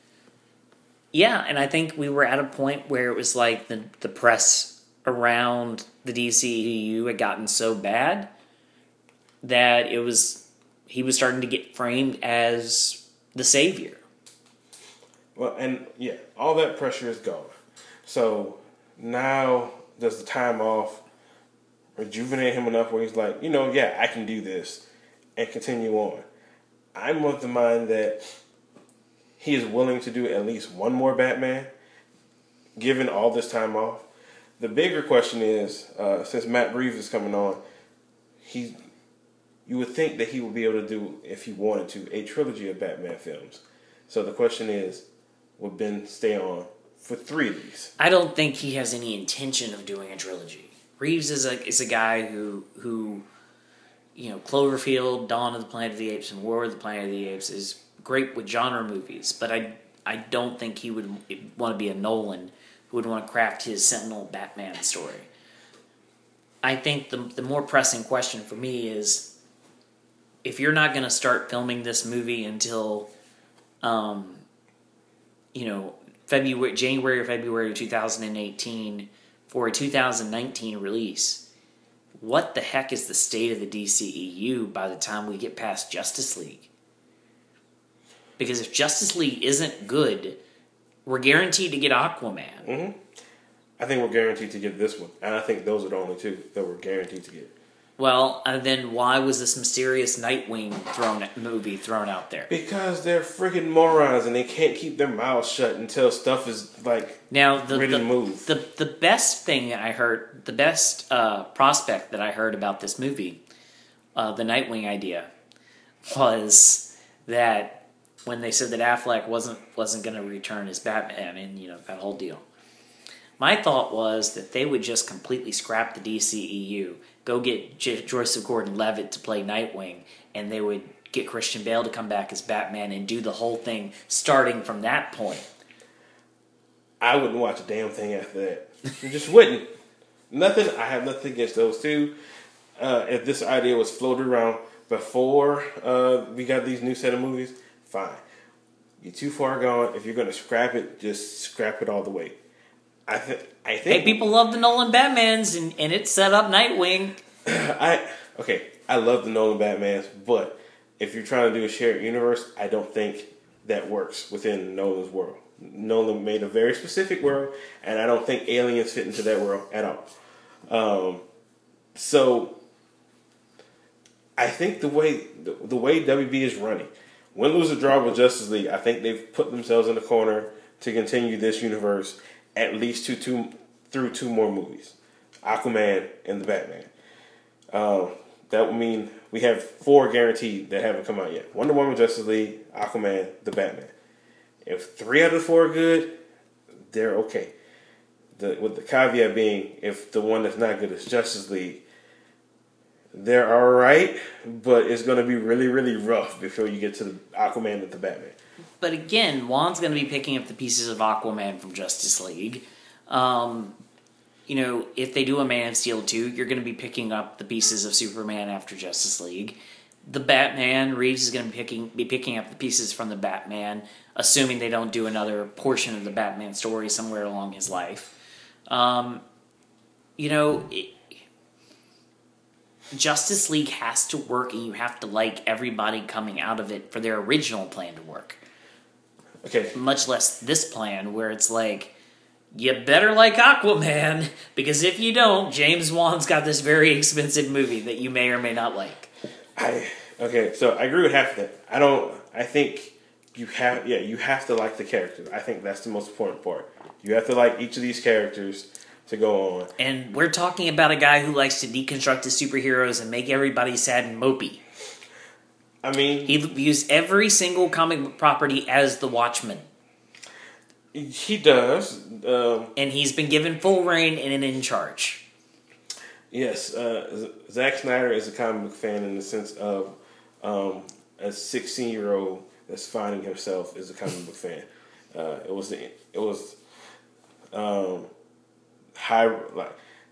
yeah, and I think we were at a point where it was like the the press around the D C E U had gotten so bad that it was he was starting to get framed as the savior. Well, and yeah, all that pressure is gone. So now does the time off rejuvenate him enough where he's like, you know, yeah, I can do this and continue on. I'm of the mind that he is willing to do at least one more Batman, given all this time off. The bigger question is, uh, since Matt Reeves is coming on, he, you would think that he would be able to do, if he wanted to, a trilogy of Batman films. So the question is, will Ben stay on for three of these? I don't think he has any intention of doing a trilogy. Reeves is a is a guy who who, you know, Cloverfield, Dawn of the Planet of the Apes, and War of the Planet of the Apes is great with genre movies, but I I don't think he would want to be a Nolan who would want to craft his Sentinel Batman story. I think the the more pressing question for me is, if you're not going to start filming this movie until, um, you know, February, January or February of two thousand eighteen for a two thousand nineteen release, what the heck is the state of the D C E U by the time we get past Justice League? Because if Justice League isn't good, we're guaranteed to get Aquaman. Mm-hmm. I think we're guaranteed to get this one, and I think those are the only two that we're guaranteed to get. Well, and then why was this mysterious Nightwing thrown movie thrown out there? Because they're freaking morons and they can't keep their mouths shut until stuff is like now the, ready the, to move. The the best thing I heard, the best uh, prospect that I heard about this movie, uh, the Nightwing idea, was that when they said that Affleck wasn't wasn't going to return as Batman, and you know that whole deal. My thought was that they would just completely scrap the D C E U, go get J- Joseph Gordon-Levitt to play Nightwing, and they would get Christian Bale to come back as Batman and do the whole thing starting from that point. I wouldn't watch a damn thing after that. You just wouldn't. Nothing. I have nothing against those two. Uh, if this idea was floated around before uh, we got these new set of movies, fine. You're too far gone. If you're going to scrap it, just scrap it all the way. I, th- I think... Hey, people love the Nolan Batmans, and, and it set up Nightwing. I Okay, I love the Nolan Batmans, but if you're trying to do a shared universe, I don't think that works within Nolan's world. Nolan made a very specific world, and I don't think aliens fit into that world at all. Um, so, I think the way the, the way W B is running, win, lose, or draw with Justice League, I think they've put themselves in the corner to continue this universe at least two, two, through two more movies. Aquaman and the Batman. Uh, that would mean we have four guaranteed that haven't come out yet. Wonder Woman, Justice League, Aquaman, the Batman. If three out of the four are good, they're okay. The, with the caveat being, if the one that's not good is Justice League, they're alright, but it's going to be really, really rough before you get to the Aquaman and the Batman. But again, Juan's going to be picking up the pieces of Aquaman from Justice League. Um, you know, if they do a Man of Steel two, you're going to be picking up the pieces of Superman after Justice League. The Batman, Reeves is going to be picking, be picking up the pieces from the Batman, assuming they don't do another portion of the Batman story somewhere along his life. Um, you know, it, Justice League has to work, and you have to like everybody coming out of it for their original plan to work. Okay. Much less this plan, where it's like, you better like Aquaman, because if you don't, James Wan's got this very expensive movie that you may or may not like. I okay, so I agree with half of that. I don't. I think you have. Yeah, you have to like the characters. I think that's the most important part. You have to like each of these characters to go on. And we're talking about a guy who likes to deconstruct his superheroes and make everybody sad and mopey. I mean, he views every single comic book property as the Watchmen. He does, um, and he's been given full reign and in charge. Yes, uh, Zack Snyder is a comic book fan in the sense of um, a sixteen-year-old that's finding himself as a comic book fan. Uh, it was the, it was um, high like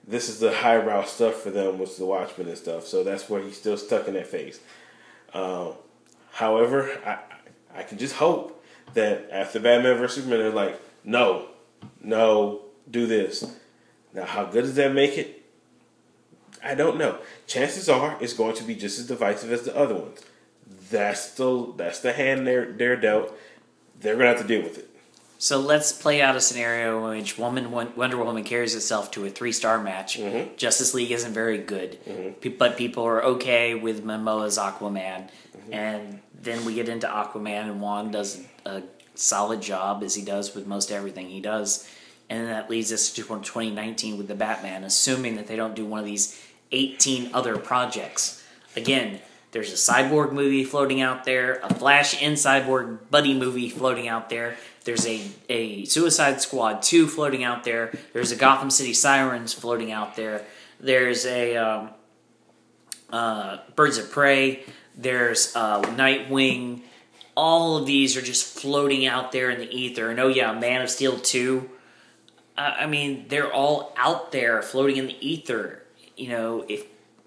this is the highbrow stuff for them, was the Watchmen and stuff. So that's where he's still stuck in that phase. Um, however, I I can just hope that after Batman versus Superman, they're like, no, no, do this. Now, how good does that make it? I don't know. Chances are it's going to be just as divisive as the other ones. That's the that's the hand they're they're dealt. They're gonna have to deal with it. So let's play out a scenario in which Woman Wonder Woman carries itself to a three star match. Mm-hmm. Justice League isn't very good, Mm-hmm. but people are okay with Momoa's Aquaman, Mm-hmm. and then we get into Aquaman, and Juan does a solid job as he does with most everything he does, and then that leads us to twenty nineteen with the Batman, assuming that they don't do one of these eighteen other projects. Again, there's a Cyborg movie floating out there, a Flash and Cyborg buddy movie floating out there. There's a, a Suicide Squad two floating out there. There's a Gotham City Sirens floating out there. There's a um, uh, Birds of Prey. There's uh, Nightwing. All of these are just floating out there in the ether. And oh yeah, Man of Steel two. Uh, I mean, they're all out there floating in the ether. You know, if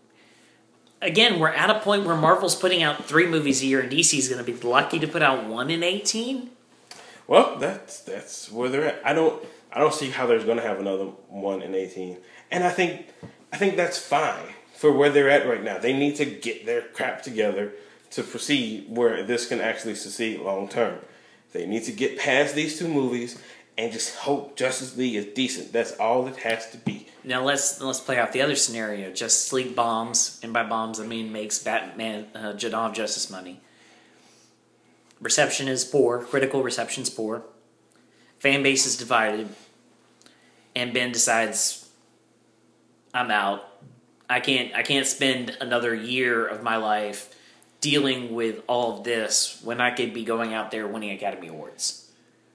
again, we're at a point where Marvel's putting out three movies a year, and D C's going to be lucky to put out one in eighteen. Well, that's that's where they're at. I don't I don't see how there's going to have another one in eighteen, and I think I think that's fine for where they're at right now. They need to get their crap together to proceed where this can actually succeed long term. They need to get past these two movies and just hope Justice League is decent. That's all it has to be. Now let's let's play out the other scenario. Justice League bombs, and by bombs I mean makes Batman uh, Dawn of Justice money. Reception is poor. Critical reception is poor. Fan base is divided. And Ben decides, I'm out. I can't. I can't spend another year of my life dealing with all of this when I could be going out there winning Academy Awards.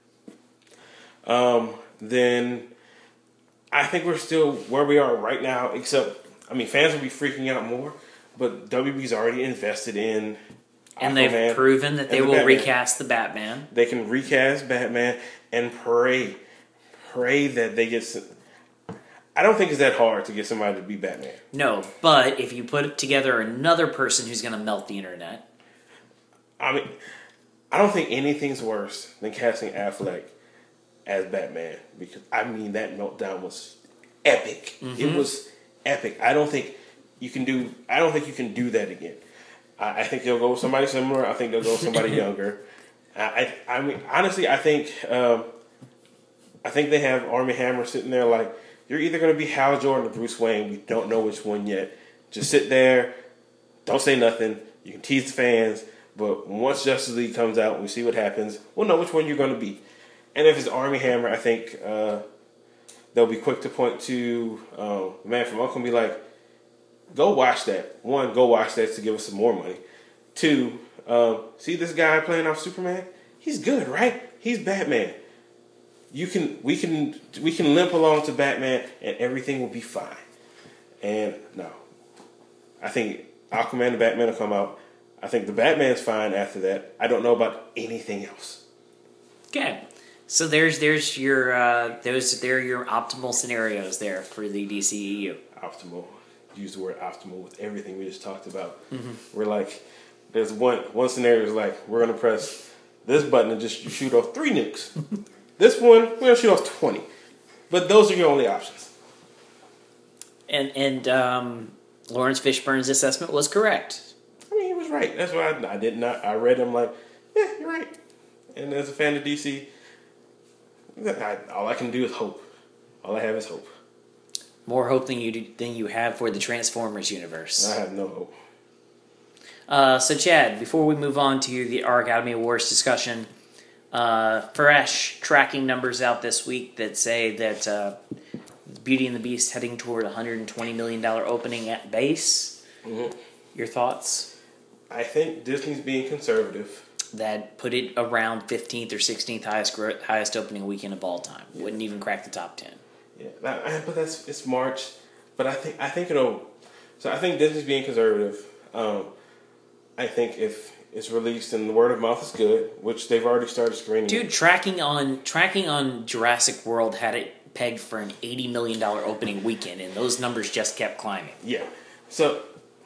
Um, then I think we're still where we are right now. Except, I mean, fans will be freaking out more, but W B's already invested in. And Aquaman they've proven that they the will Batman. recast the Batman. They can recast Batman and pray, pray that they get. Some, I don't think it's that hard to get somebody to be Batman. No, but if you put together another person who's going to melt the internet. I mean, I don't think anything's worse than casting Affleck as Batman, because I mean that meltdown was epic. Mm-hmm. It was epic. I don't think you can do. I don't think you can do that again. I think they'll go with somebody similar. I think they'll go with somebody younger. I, I, I mean, honestly, I think, um, I think they have Armie Hammer sitting there like, you're either going to be Hal Jordan or Bruce Wayne. We don't know which one yet. Just sit there, don't say nothing. You can tease the fans, but once Justice League comes out and we see what happens, we'll know which one you're going to be. And if it's Armie Hammer, I think uh, they'll be quick to point to um, the Man from U N C L E and be like, go watch that. One, go watch that to give us some more money. Two, um, see this guy playing off Superman? He's good, right? He's Batman. You can, we can, we can limp along to Batman, and everything will be fine. And no, I think Aquaman and Batman will come out. I think the Batman's fine after that. I don't know about anything else. Okay, so there's there's your uh, those there are your optimal scenarios there for the D C E U. Optimal. Use the word optimal with everything we just talked about. Mm-hmm. We're like, there's one one scenario is like, we're gonna press this button and just shoot off three nukes. This one, we're gonna shoot off twenty. But those are your only options. And and um, Lawrence Fishburne's assessment was correct. I mean, he was right. That's why I, I did not. I read him like, yeah, you're right. And as a fan of D C, I, all I can do is hope. All I have is hope. More hope than you do, than you have for the Transformers universe. I have no hope. Uh, so, Chad, before we move on to the our Academy Awards discussion, uh, fresh tracking numbers out this week that say that uh, Beauty and the Beast heading toward a one hundred twenty million dollars opening at base. Mm-hmm. Your thoughts? I think Disney's being conservative. That put it around fifteenth or sixteenth highest highest opening weekend of all time. Yeah. Wouldn't even crack the top ten. Yeah, but that's it's March. But I think I think it'll. So I think Disney's being conservative. Um, I think if it's released and the word of mouth is good, which they've already started screening. Dude, tracking on tracking on Jurassic World had it pegged for an eighty million dollars opening weekend, and those numbers just kept climbing. Yeah. So,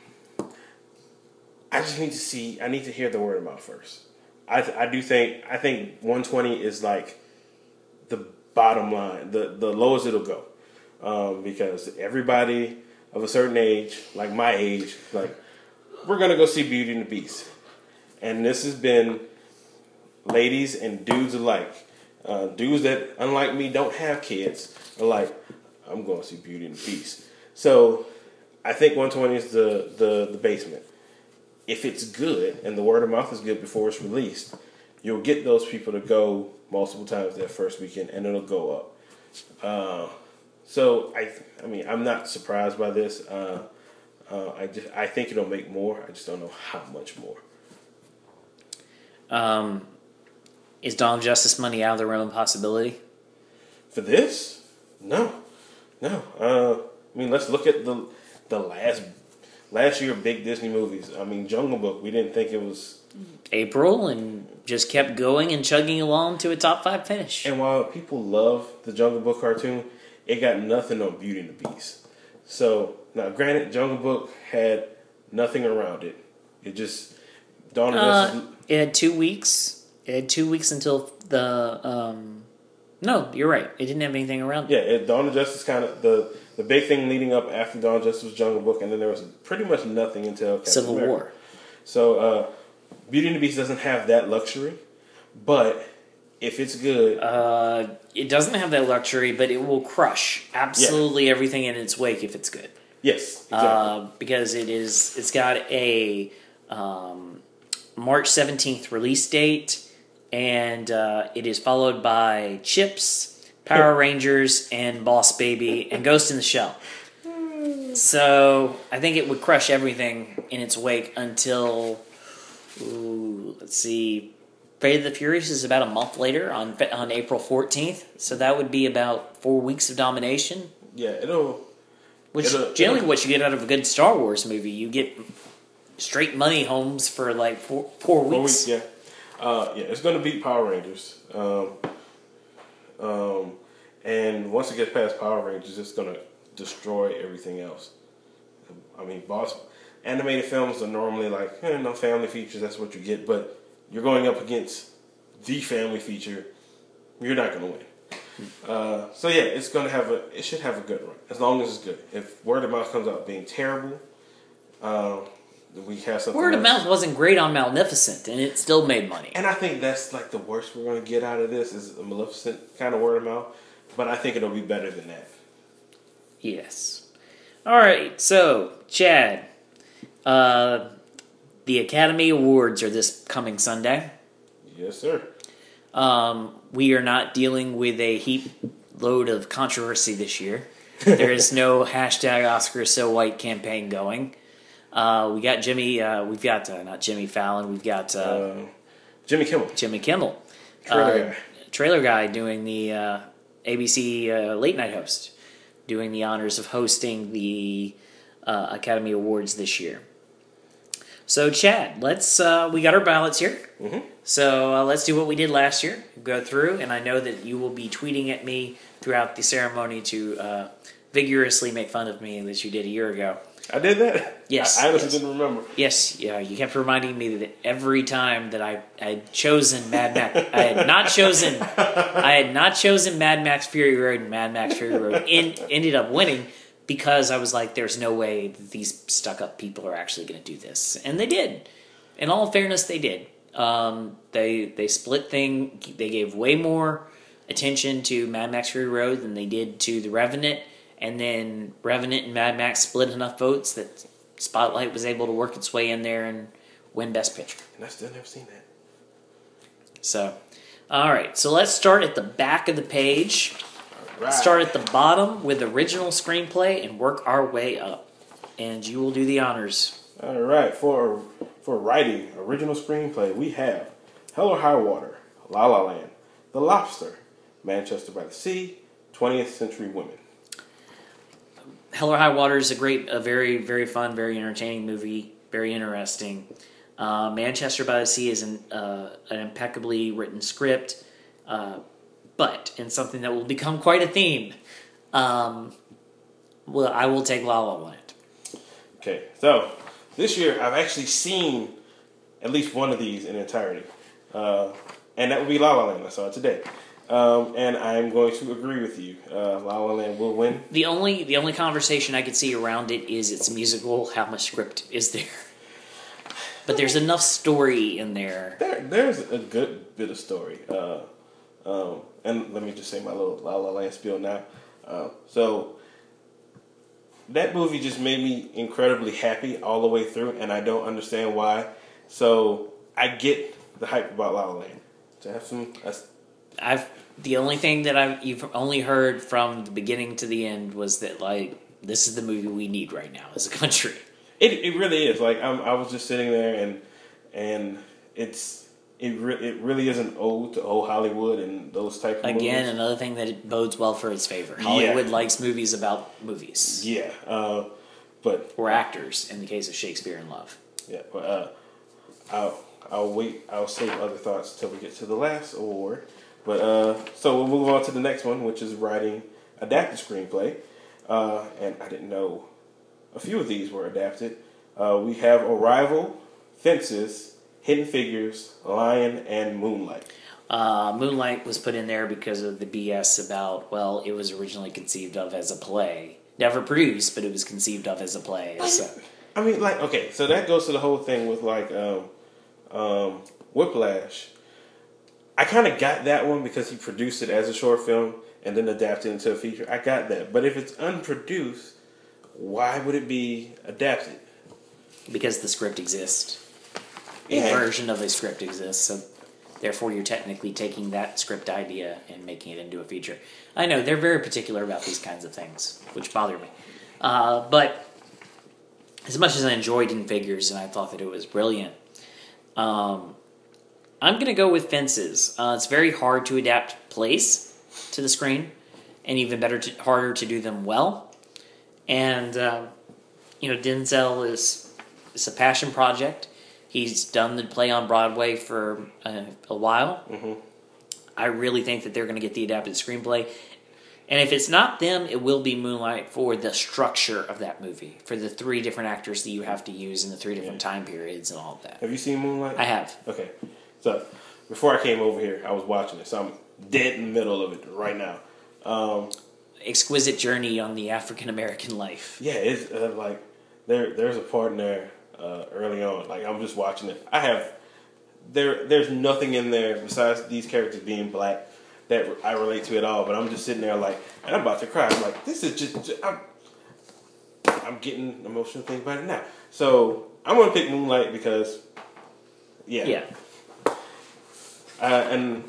I just need to see, I need to hear the word of mouth first. I I do think, I think one twenty is like the bottom line, the, the lowest it'll go. Um, because everybody of a certain age, like my age, like, we're going to go see Beauty and the Beast. And this has been ladies and dudes alike. Uh, dudes that, unlike me, don't have kids are like, I'm going to see Beauty and the Beast. So, I think one twenty is the, the, the basement. If it's good, and the word of mouth is good before it's released, you'll get those people to go multiple times that first weekend, and it'll go up. Uh, so, I I mean, I'm not surprised by this. Uh, uh, I just I think it'll make more. I just don't know how much more. Um, is Dawn of Justice money out of the realm of possibility? For this? No. No. Uh, I mean, let's look at the the last last year big Disney movies. I mean, Jungle Book, we didn't think it was... April, and just kept going and chugging along to a top five finish. And while people love the Jungle Book cartoon, it got nothing on Beauty and the Beast. So, now granted, Jungle Book had nothing around it. It just... Dawn of Uh, Justice... it had two weeks. It had two weeks until the... Um, no, you're right. It didn't have anything around it. Yeah, it, Dawn of Justice kind of... The, the big thing leading up after Dawn of Justice was Jungle Book, and then there was pretty much nothing until Captain Civil America. War. So, uh, Beauty and the Beast doesn't have that luxury, but if it's good... Uh, it doesn't have that luxury, but it will crush absolutely yeah. everything in its wake if it's good. Yes, exactly. Uh, because it is, it's got a um, March seventeenth release date, and uh, it is followed by Chips, Power Rangers, and Boss Baby, and Ghost in the Shell. So I think it would crush everything in its wake until, ooh, let's see, Fate of the Furious is about a month later on on April fourteenth. So that would be about four weeks of domination. Yeah, it'll... Which it'll, generally it'll, what you get out of a good Star Wars movie. You get straight money homes for like four, four weeks. Four weeks, yeah. Uh, yeah, it's going to beat Power Rangers. Um, um, and once it gets past Power Rangers, it's going to destroy everything else. I mean, boss animated films are normally like, eh, no family features, that's what you get. But you're going up against the family feature, you're not going to win. Uh, so yeah, it's going to have a, it should have a good run, as long as it's good. If word of mouth comes out being terrible, uh, we have something Word else. of mouth wasn't great on Maleficent, and it still made money. And I think that's like the worst we're going to get out of this is a Maleficent kind of word of mouth. But I think it'll be better than that. Yes. All right, so, Chad, uh, the Academy Awards are this coming Sunday. Yes, sir. Um, we are not dealing with a heap load of controversy this year. There is no hashtag Oscar so white campaign going. Uh, we got Jimmy, uh, we've got, uh, not Jimmy Fallon, we've got uh, Uh, Jimmy Kimmel. Jimmy Kimmel. Trailer uh, guy. Trailer guy doing the uh, A B C uh, late night host, doing the honors of hosting the uh, Academy Awards this year. So, Chad, let's uh, we got our ballots here. Mm-hmm. So uh, let's do what we did last year. Go through, and I know that you will be tweeting at me throughout the ceremony to uh, vigorously make fun of me as you did a year ago. I did that? Yes. I, I honestly yes. didn't remember. Yes, yeah. You kept reminding me that every time that I I had chosen Mad Max, I had not chosen, I had not chosen Mad Max Fury Road, and Mad Max Fury Road in, ended up winning because I was like, "There's no way that these stuck-up people are actually going to do this," and they did. In all fairness, they did. Um, they they split thing. They gave way more attention to Mad Max Fury Road than they did to The Revenant. And then Revenant and Mad Max split enough votes that Spotlight was able to work its way in there and win Best Picture. And I still never seen that. So, all right. So let's start at the back of the page. All right. Start at the bottom with original screenplay and work our way up. And you will do the honors. All right. For for writing original screenplay, we have Hell or High Water, La La Land, The Lobster, Manchester by the Sea, twentieth Century Women. Hell or High Water is a great, a very, very fun, very entertaining movie. Very interesting. Uh, Manchester by the Sea is an, uh, an impeccably written script. Uh, But, and something that will become quite a theme, um, well, I will take La La Land. Okay, so this year I've actually seen at least one of these in entirety, uh, and that would be La La Land. I saw it today, um, and I'm going to agree with you. Uh, La La Land will win. The only the only conversation I could see around it is it's a musical. How much script is there? But there's enough story in there. There, there's a good bit of story. Uh, um, and let me just say my little La La Land spiel now. Uh, so that movie just made me incredibly happy all the way through, and I don't understand why. So I get the hype about La La Land. To have some, that's, I've the only thing that I've you've only heard from the beginning to the end was that like this is the movie we need right now as a country. It it really is. Like I'm, I was just sitting there and and it's it re- it really is an ode to old Hollywood and those type of Again, movies. another thing that it bodes well for its favor. Hollywood Yeah. likes movies about movies. Yeah, uh, but Or actors, in the case of Shakespeare in Love. yeah, but uh, I'll I'll wait. I'll save other thoughts till we get to the last award. But uh, so we'll move on to the next one, which is writing adapted screenplay. Uh, and I didn't know a few of these were adapted. Uh, we have Arrival, Fences, Hidden Figures, Lion, and Moonlight. Uh, Moonlight was put in there because of the B S about, well, it was originally conceived of as a play. Never produced, but it was conceived of as a play. So. I mean, like, okay, so that goes to the whole thing with, like, um, um, Whiplash. I kind of got that one because he produced it as a short film and then adapted it into a feature. I got that. But if it's unproduced, why would it be adapted? Because the script exists. A Yeah. version of a script exists, so therefore you're technically taking that script idea and making it into a feature. I know, they're very particular about these kinds of things, which bother me. Uh, but as much as I enjoyed Hidden Figures and I thought that it was brilliant, um, I'm going to go with Fences. Uh, it's very hard to adapt plays to the screen, and even better, to, harder to do them well. And, uh, you know, Denzel is, is a passion project. He's done the play on Broadway for a, a while. Mm-hmm. I really think that they're going to get the adapted screenplay. And if it's not them, it will be Moonlight for the structure of that movie, for the three different actors that you have to use in the three different time periods and all of that. Have you seen Moonlight? I have. Okay. So, before I came over here, I was watching it, so I'm dead in the middle of it right now. Um, Exquisite journey on the African American life. yeah, it's uh, like, there. there's a part in there uh, early on. Like, I'm just watching it. I have, there. there's nothing in there besides these characters being black that I relate to at all, but I'm just sitting there like, and I'm about to cry. I'm like, this is just, just I'm, I'm getting an emotional thing about it now. So, I'm going to pick Moonlight because, yeah. Yeah. Uh, and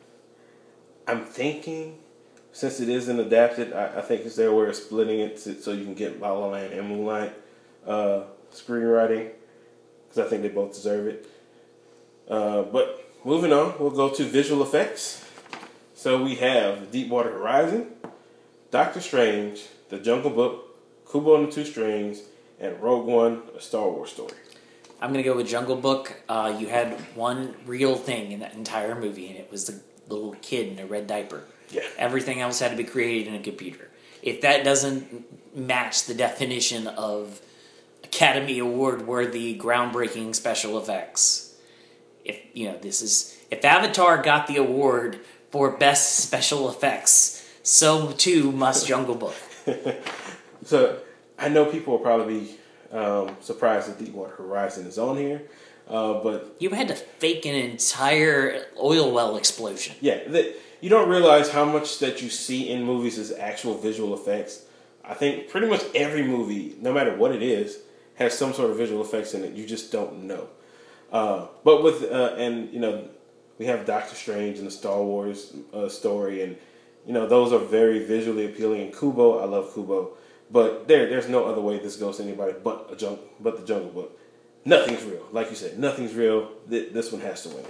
I'm thinking, since it isn't adapted, I, I think it's their way of splitting it to, so you can get La La Land and Moonlight uh, screenwriting, because I think they both deserve it. Uh, but moving on, we'll go to visual effects. So we have Deepwater Horizon, Doctor Strange, The Jungle Book, Kubo and the Two Strings, and Rogue One, A Star Wars Story. I'm going to go with Jungle Book. Uh, you had one real thing in that entire movie, and it was the little kid in a red diaper. Yeah. Everything else had to be created in a computer. If that doesn't match the definition of Academy Award worthy, groundbreaking special effects, if you know this is if Avatar got the award for best special effects, so too must Jungle Book. So I know people will probably be um, surprised that Deepwater Horizon is on here, uh, but You had to fake an entire oil well explosion. yeah, the, you don't realize how much that you see in movies is actual visual effects. I think pretty much every movie, no matter what it is, has some sort of visual effects in it. You just don't know. Uh, but with uh, and you know we have Doctor Strange and the Star Wars uh, story, and you know those are very visually appealing. And Kubo, I love Kubo, but there there's no other way this goes to anybody but a jung- but the Jungle Book. Nothing's real, like you said. Nothing's real. Th- this one has to win.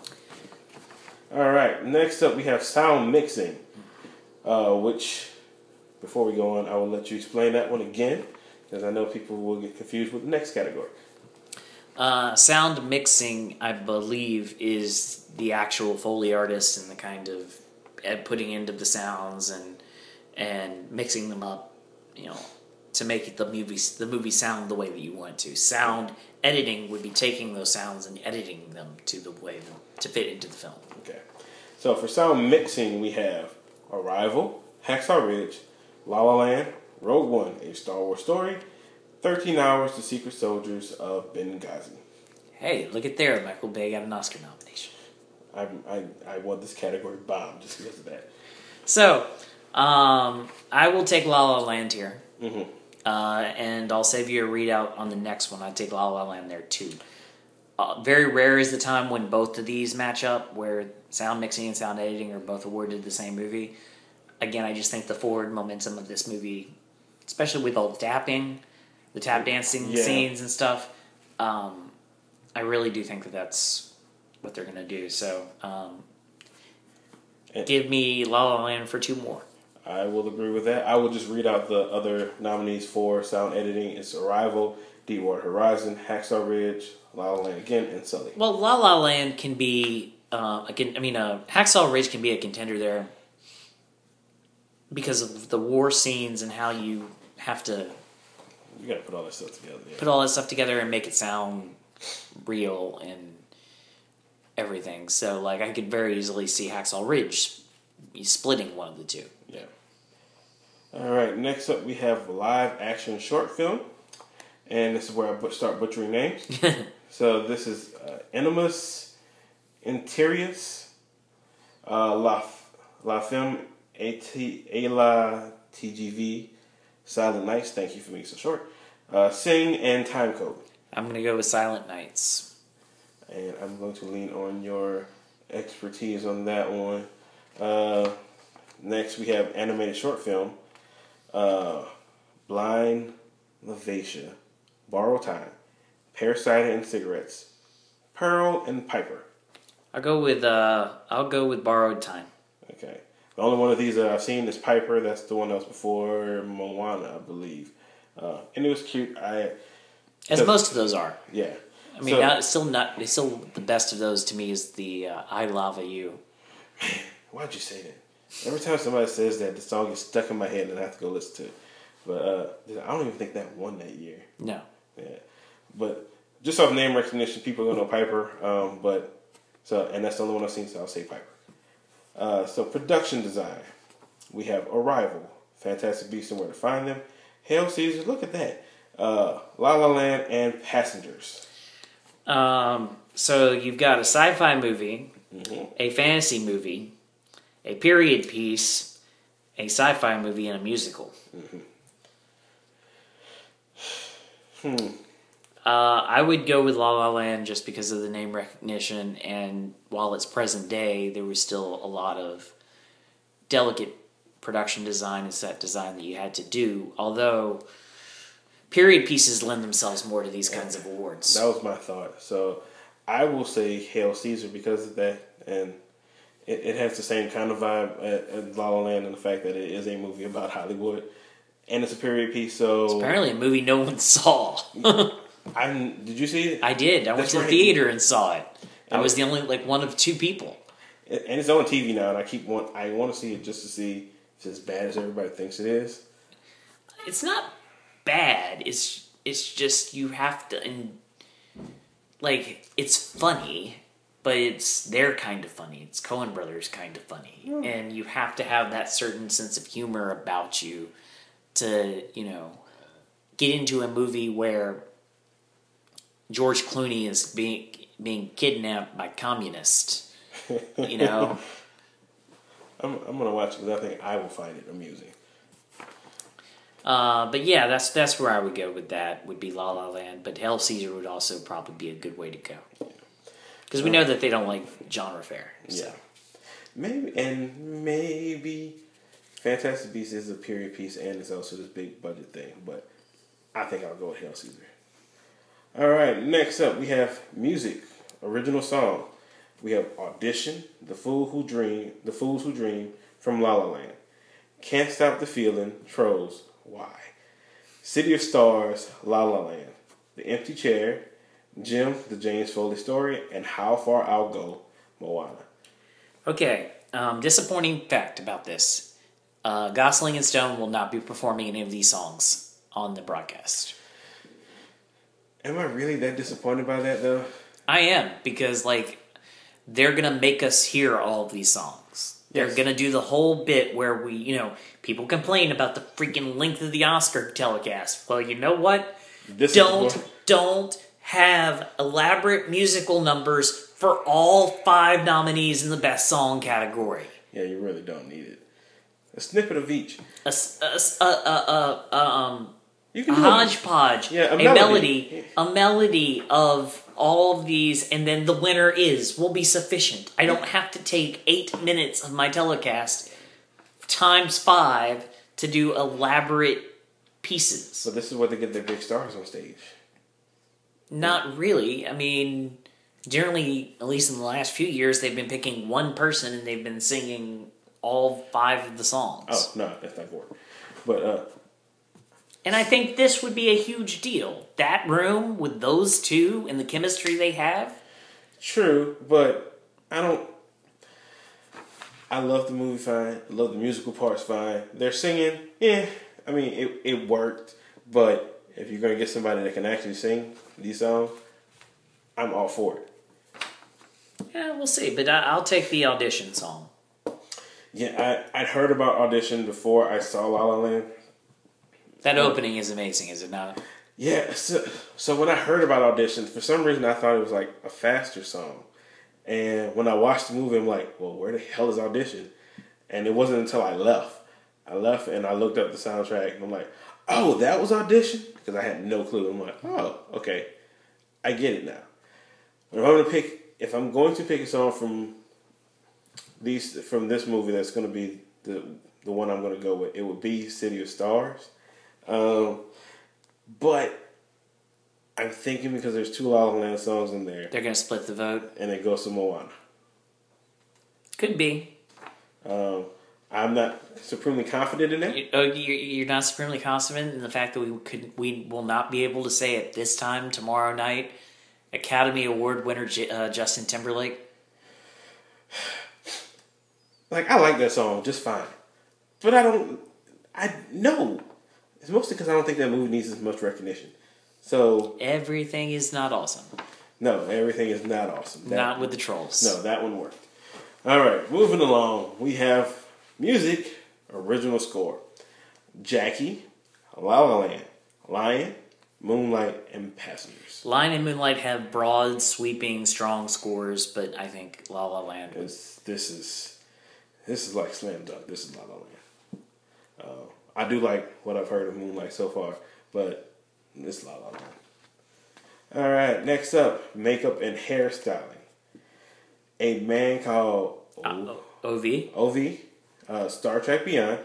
All right. Next up, we have sound mixing, uh, which before we go on, I will let you explain that one again, because I know people will get confused with the next category. Uh, sound mixing, I believe, is the actual Foley artist and the kind of at putting into the sounds and and mixing them up, you know, to make the movie the movie sound the way that you want it to. Sound editing would be taking those sounds and editing them to the way to fit into the film. Okay. So for sound mixing, we have Arrival, Hacksaw Ridge, La La Land, Rogue One, A Star Wars Story, thirteen Hours, The Secret Soldiers of Benghazi. Hey, look at there. Michael Bay got an Oscar nomination. I I, I won this category bomb just because of that. So, um, I will take La La Land here. Mm-hmm. Uh, and I'll save you a readout on the next one. I'd take La La Land there too. Uh, very rare is the time when both of these match up, where sound mixing and sound editing are both awarded the same movie. Again, I just think the forward momentum of this movie, especially with all the tapping, the tap dancing yeah. scenes and stuff, um, I really do think that that's what they're going to do. So, um, and give me La La Land for two more. I will agree with that. I will just read out the other nominees for sound editing. It's Arrival, Deepwater Horizon, Hacksaw Ridge, La La Land again, and Sully. Well, La La Land can be, uh, again, I mean, uh, Hacksaw Ridge can be a contender there because of the war scenes and how you have to You got to put all that stuff together. Yeah. put all that stuff together and make it sound real and everything. So, like, I could very easily see Hacksaw Ridge splitting one of the two. Yeah. All right. Next up, we have live action short film, and this is where I but- start butchering names. So this is uh, Animus Interius, uh, La La Film A T A La T G V, Silent Nights. Thank you for being so short. Uh, Sing and Time Code. I'm going to go with Silent Nights. And I'm going to lean on your expertise on that one. Uh, next, we have animated short film, uh, Blind Lavatia, Borrow Time, Parasite and Cigarettes, Pearl and Piper. I'll go with uh, I'll go with Borrowed Time. Okay. The only one of these that I've seen is Piper. That's the one that was before Moana, I believe. Uh, and it was cute. I As most of those are. Yeah. I mean, So- not, still not. Still, the best of those to me is the uh, "I Lava You." Why'd you say that? Every time somebody says that, the song gets stuck in my head and I have to go listen to it. But uh, I don't even think that won that year. No. Yeah. But just off name recognition, people are going to know Piper. Um, but so, and that's the only one I've seen, so I'll say Piper. Uh, so production design. We have Arrival, Fantastic Beasts and Where to Find Them, Hail Caesar, look at that. Uh, La La Land, and Passengers. Um. So you've got a sci-fi movie, Mm-hmm. a fantasy movie, a period piece, a sci-fi movie, and a musical. Mm-hmm. Hmm. Uh, I would go with La La Land just because of the name recognition, and while it's present day, there was still a lot of delicate production design and set design that you had to do. Although period pieces lend themselves more to these kinds of awards. That was my thought. So I will say Hail Caesar because of that, and it, it has the same kind of vibe as, as La La Land, and the fact that it is a movie about Hollywood, and it's a period piece. So It's apparently a movie no one saw. I did you see it? I did. I went That's to the right. theater and saw it. I And was it- the only like one of two people. And it's on T V now, and I keep want I want to see it just to see if it's as bad as everybody thinks it is. It's not bad. It's it's just you have to and like it's funny, but it's their kind of funny. It's Coen Brothers kind of funny, and you have to have that certain sense of humor about you to you know get into a movie where George Clooney is being being kidnapped by communists. You know. I'm I'm gonna watch it because I think I will find it amusing. Uh, but yeah, that's that's where I would go with that. Would be La La Land, but Hail Caesar would also probably be a good way to go because we know that they don't like genre fare. So. Yeah, maybe and maybe Fantastic Beasts is a period piece and it's also this big budget thing, but I think I'll go with Hail Caesar. All right, next up we have music, original song. We have Audition, The Fool Who Dream, The Fools Who Dream from La La Land, Can't Stop the Feeling, Trolls, Why, City of Stars, La La Land, The Empty Chair, Jim, The James Foley Story, and How Far I'll Go, Moana. Okay, Um, disappointing fact about this: uh, Gosling and Stone will not be performing any of these songs on the broadcast. Am I really that disappointed by that though? I am, because like they're gonna make us hear all of these songs. They're Yes. gonna do the whole bit where we, you know, people complain about the freaking length of the Oscar telecast. Well, you know what? This don't is what, don't have elaborate musical numbers for all five nominees in the best song category. yeah, you really don't need it. A snippet of each. A, s- a s- a- a- a- um, You a can do hodgepodge, Yeah, a a, melody. melody, a melody of all of these, and then the winner is will be sufficient. I don't have to take eight minutes of my telecast times five to do elaborate pieces. So this is where they get their big stars on stage. Not really. I mean, generally, at least in the last few years, they've been picking one person and they've been singing all five of the songs. Oh no, that's not work. But uh, And I think this would be a huge deal. That room with those two and the chemistry they have. true, but I don't. I love the movie fine. I love the musical parts fine. They're singing, yeah. I mean, it it worked, but if you're gonna get somebody that can actually sing these songs, I'm all for it. Yeah, we'll see. But I, I'll take the audition song. Yeah, I I'd heard about Audition before I saw La La Land. That opening is amazing, is it not? Yeah, so, so when I heard about Audition, for some reason I thought it was like a faster song. And when I watched the movie, I'm like, well, where the hell is Audition? And it wasn't until I left. I left and I looked up the soundtrack and I'm like, oh, that was Audition? Because I had no clue. I'm like, oh, okay. I get it now. If I'm gonna pick, if I'm going to pick a song from these from this movie that's going to be the the one I'm going to go with, it would be City of Stars. Um, but I'm thinking because there's two La La Land songs in there, They're going to split the vote. and it goes to Moana. Could be. Um, I'm not supremely confident in that. You, oh, you- you're not supremely confident in the fact that we could we will not be able to say at this time tomorrow night Academy Award winner J- uh, Justin Timberlake. Like, I like that song just fine, but I don't. I no. It's mostly because I don't think that movie needs as much recognition. So Everything is not awesome. no, everything is not awesome. That, Not with the trolls. No, that one worked. All right, moving along. We have music, original score. Jackie, La La Land, Lion, Moonlight, and Passengers. Lion and Moonlight have broad, sweeping, strong scores, but I think La La Land was. It's, this is this is like slam dunk. This is La La Land. Uh, I do like what I've heard of Moonlight so far, but this is La La Land. All right, next up, makeup and hairstyling. A Man Called Uh, o- O V. O V, uh, Star Trek Beyond,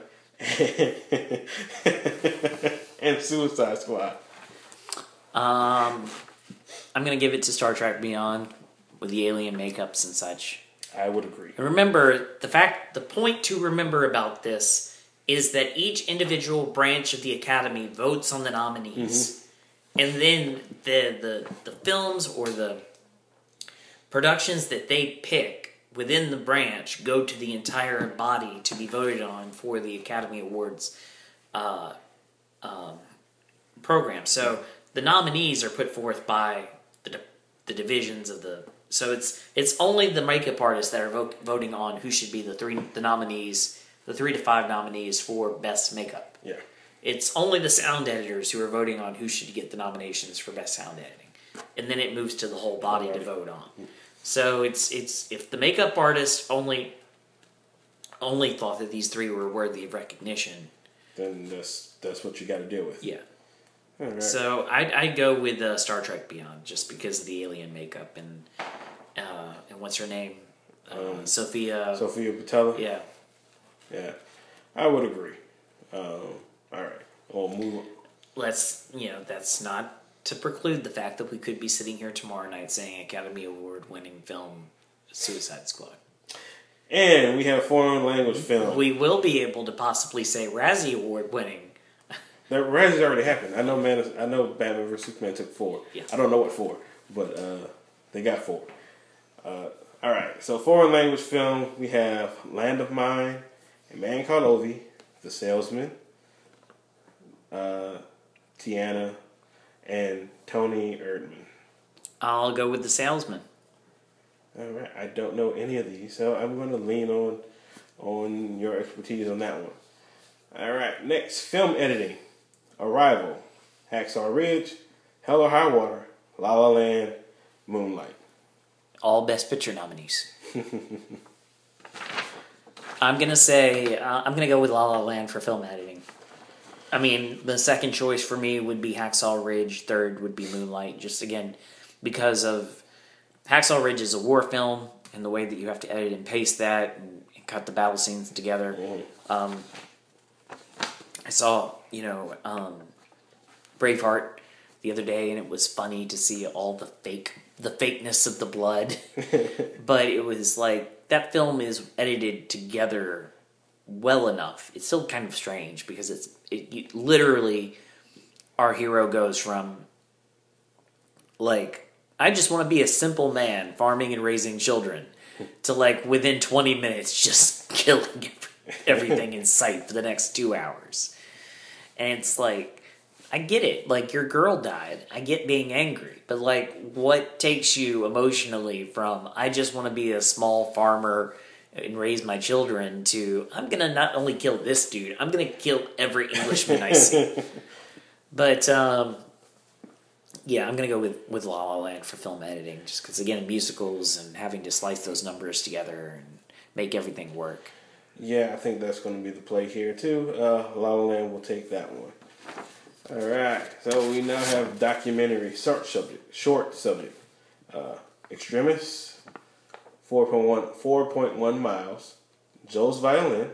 and Suicide Squad. Um, I'm gonna give it to Star Trek Beyond with the alien makeups and such. I would agree. And remember, the fact, the point to remember about this is that each individual branch of the Academy votes on the nominees, and then the the the films or the productions that they pick within the branch go to the entire body to be voted on for the Academy Awards uh, um, program. So the nominees are put forth by the di- the divisions of the. So it's it's only the makeup artists that are vo- voting on who should be the three the nominees, the three to five nominees for best makeup. Yeah. It's only the sound editors who are voting on who should get the nominations for best sound editing, and then it moves to the whole body to vote on. So it's it's if the makeup artist only only thought that these three were worthy of recognition, Then that's that's what you got to deal with. yeah. All right. So I'd, I'd go with uh, Star Trek Beyond just because of the alien makeup and uh, and what's her name, uh, Um, Sophia. Sophia Patella. Yeah, Yeah, I would agree. Um, all right, we'll move on. let's you know that's not to preclude the fact that we could be sitting here tomorrow night saying Academy Award winning film Suicide Squad. And we have foreign language film. We will be able to possibly say Razzie Award winning. That Razzie's already happened. I know Man. I know Batman versus Superman took four. Yeah. I don't know what four, but uh, they got four. Uh, All right. So foreign language film, we have Land of Mine, A Man Called Ovi, The Salesman, uh, Tiana, and Tony Erdmann. I'll go with The Salesman. All right. I don't know any of these, so I'm going to lean on on your expertise on that one. All right. Next, film editing. Arrival, Hacksaw Ridge, Hell or High Water, La La Land, Moonlight. All Best Picture nominees. I'm gonna say uh, I'm gonna go with La La Land for film editing. I mean, the second choice for me would be Hacksaw Ridge. Third would be Moonlight. Just again, because of Hacksaw Ridge is a war film, and the way that you have to edit and paste that and, and cut the battle scenes together. Mm. Um, I saw, you know, um, Braveheart the other day, and it was funny to see all the fake, the fakeness of the blood. But it was like, that film is edited together well enough. It's still kind of strange because it's it, you, literally our hero goes from like, I just want to be a simple man farming and raising children to like within twenty minutes just killing everything in sight for the next two hours. And it's like, I get it. Like, your girl died. I get being angry. But, like, what takes you emotionally from, I just want to be a small farmer and raise my children, to, I'm going to not only kill this dude, I'm going to kill every Englishman I see. But, um, yeah, I'm going to go with, with La La Land for film editing. Just because, again, musicals and having to slice those numbers together and make everything work. Yeah, I think that's going to be the play here, too. Uh, La La Land will take that one. All right, so we now have documentary short subject. Short subject. Uh, Extremis, four point one, four point one miles. Joe's Violin,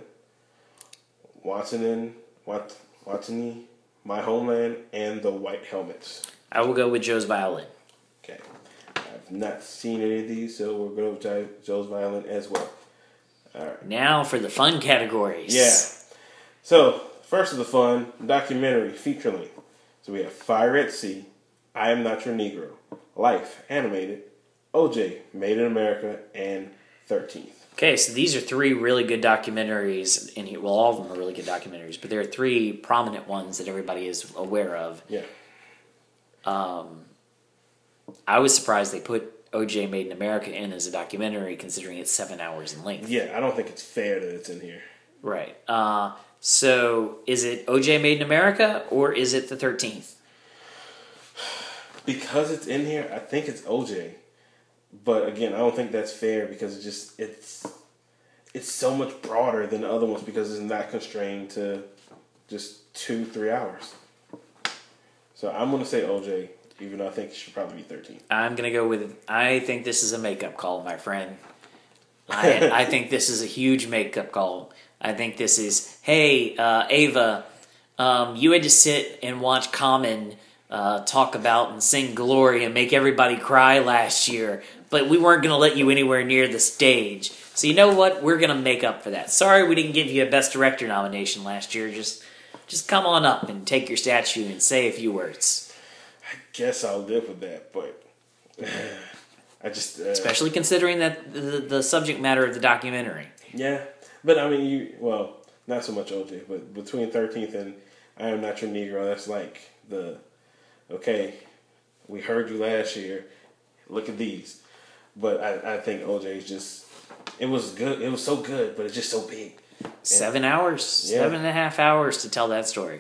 Watson and Wat, Watani, My Homeland, and The White Helmets. I will go with Joe's Violin. Okay. I've not seen any of these, so we're going to go with Joe's Violin as well. All right. Now for the fun categories. Yeah. So, first of the fun, documentary, feature length. So we have Fire at Sea, I Am Not Your Negro, Life, animated, O J, Made in America, and thirteenth. Okay, so these are three really good documentaries in here. Well, all of them are really good documentaries, but there are three prominent ones that everybody is aware of. Yeah. Um, I was surprised they put O J Made in America in as a documentary, considering it's seven hours in length. Yeah, I don't think it's fair that it's in here. Right. Uh, so, is it O J Made in America, or is it the thirteenth? Because it's in here, I think it's O J. But again, I don't think that's fair because it just it's it's so much broader than the other ones because it's not constrained to just two, three hours. So I'm gonna say O J, even though I think it should probably be thirteen. I'm gonna go with. I think this is a makeup call, my friend. I I think this is a huge makeup call. I think this is, hey, uh, Ava, um, you had to sit and watch Common uh, talk about and sing Glory and make everybody cry last year, but we weren't going to let you anywhere near the stage. So you know what? We're going to make up for that. Sorry we didn't give you a Best Director nomination last year. Just just come on up and take your statue and say a few words. I guess I'll live with that, but I just... Uh, Especially considering that the, the subject matter of the documentary. Yeah. But, I mean, you well, not so much O J, but between thirteenth and I Am Not Your Negro, that's like the, okay, we heard you last year, look at these. But I, I think O J is just, it was good, it was so good, but it's just so big. Seven and, hours, yeah. seven and a half hours to tell that story.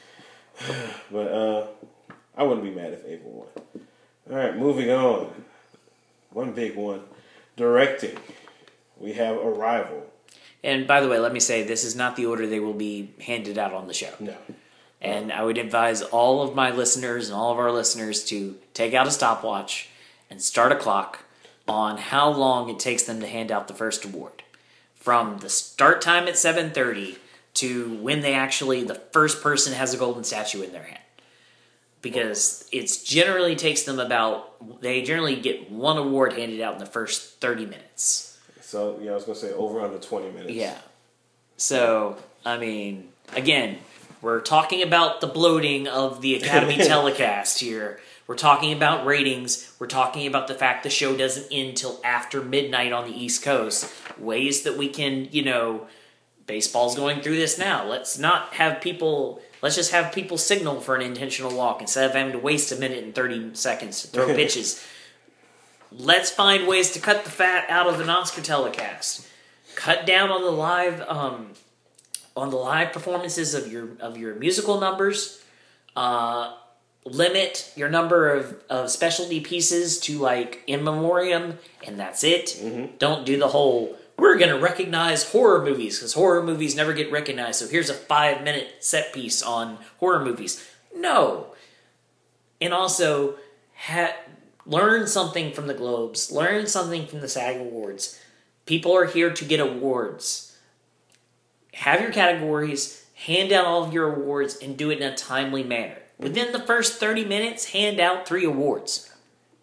But uh, I wouldn't be mad if Ava won. All right, moving on. One big one. Directing. We have Arrival. And by the way, let me say, this is not the order they will be handed out on the show. No. And I would advise all of my listeners and all of our listeners to take out a stopwatch and start a clock on how long it takes them to hand out the first award. From the start time at seven thirty to when they actually, the first person has a golden statue in their hand. Because it generally takes them about, they generally get one award handed out in the first thirty minutes. So, yeah, I was going to say over under twenty minutes. Yeah. So, I mean, again, we're talking about the bloating of the Academy telecast here. We're talking about ratings. We're talking about the fact the show doesn't end till after midnight on the East Coast. Ways that we can, you know, baseball's going through this now. Let's not have people, let's just have people signal for an intentional walk instead of having to waste a minute and thirty seconds to throw pitches. Let's find ways to cut the fat out of an Oscar telecast. Cut down on the live, um, on the live performances of your of your musical numbers. Uh, limit your number of, of specialty pieces to like in memoriam, and that's it. Mm-hmm. Don't do the whole, we're going to recognize horror movies, because horror movies never get recognized, so here's a five minute set piece on horror movies. No. And also, ha- learn something from the Globes. Learn something from the SAG Awards. People are here to get awards. Have your categories, hand out all of your awards, and do it in a timely manner. Within the first thirty minutes, hand out three awards.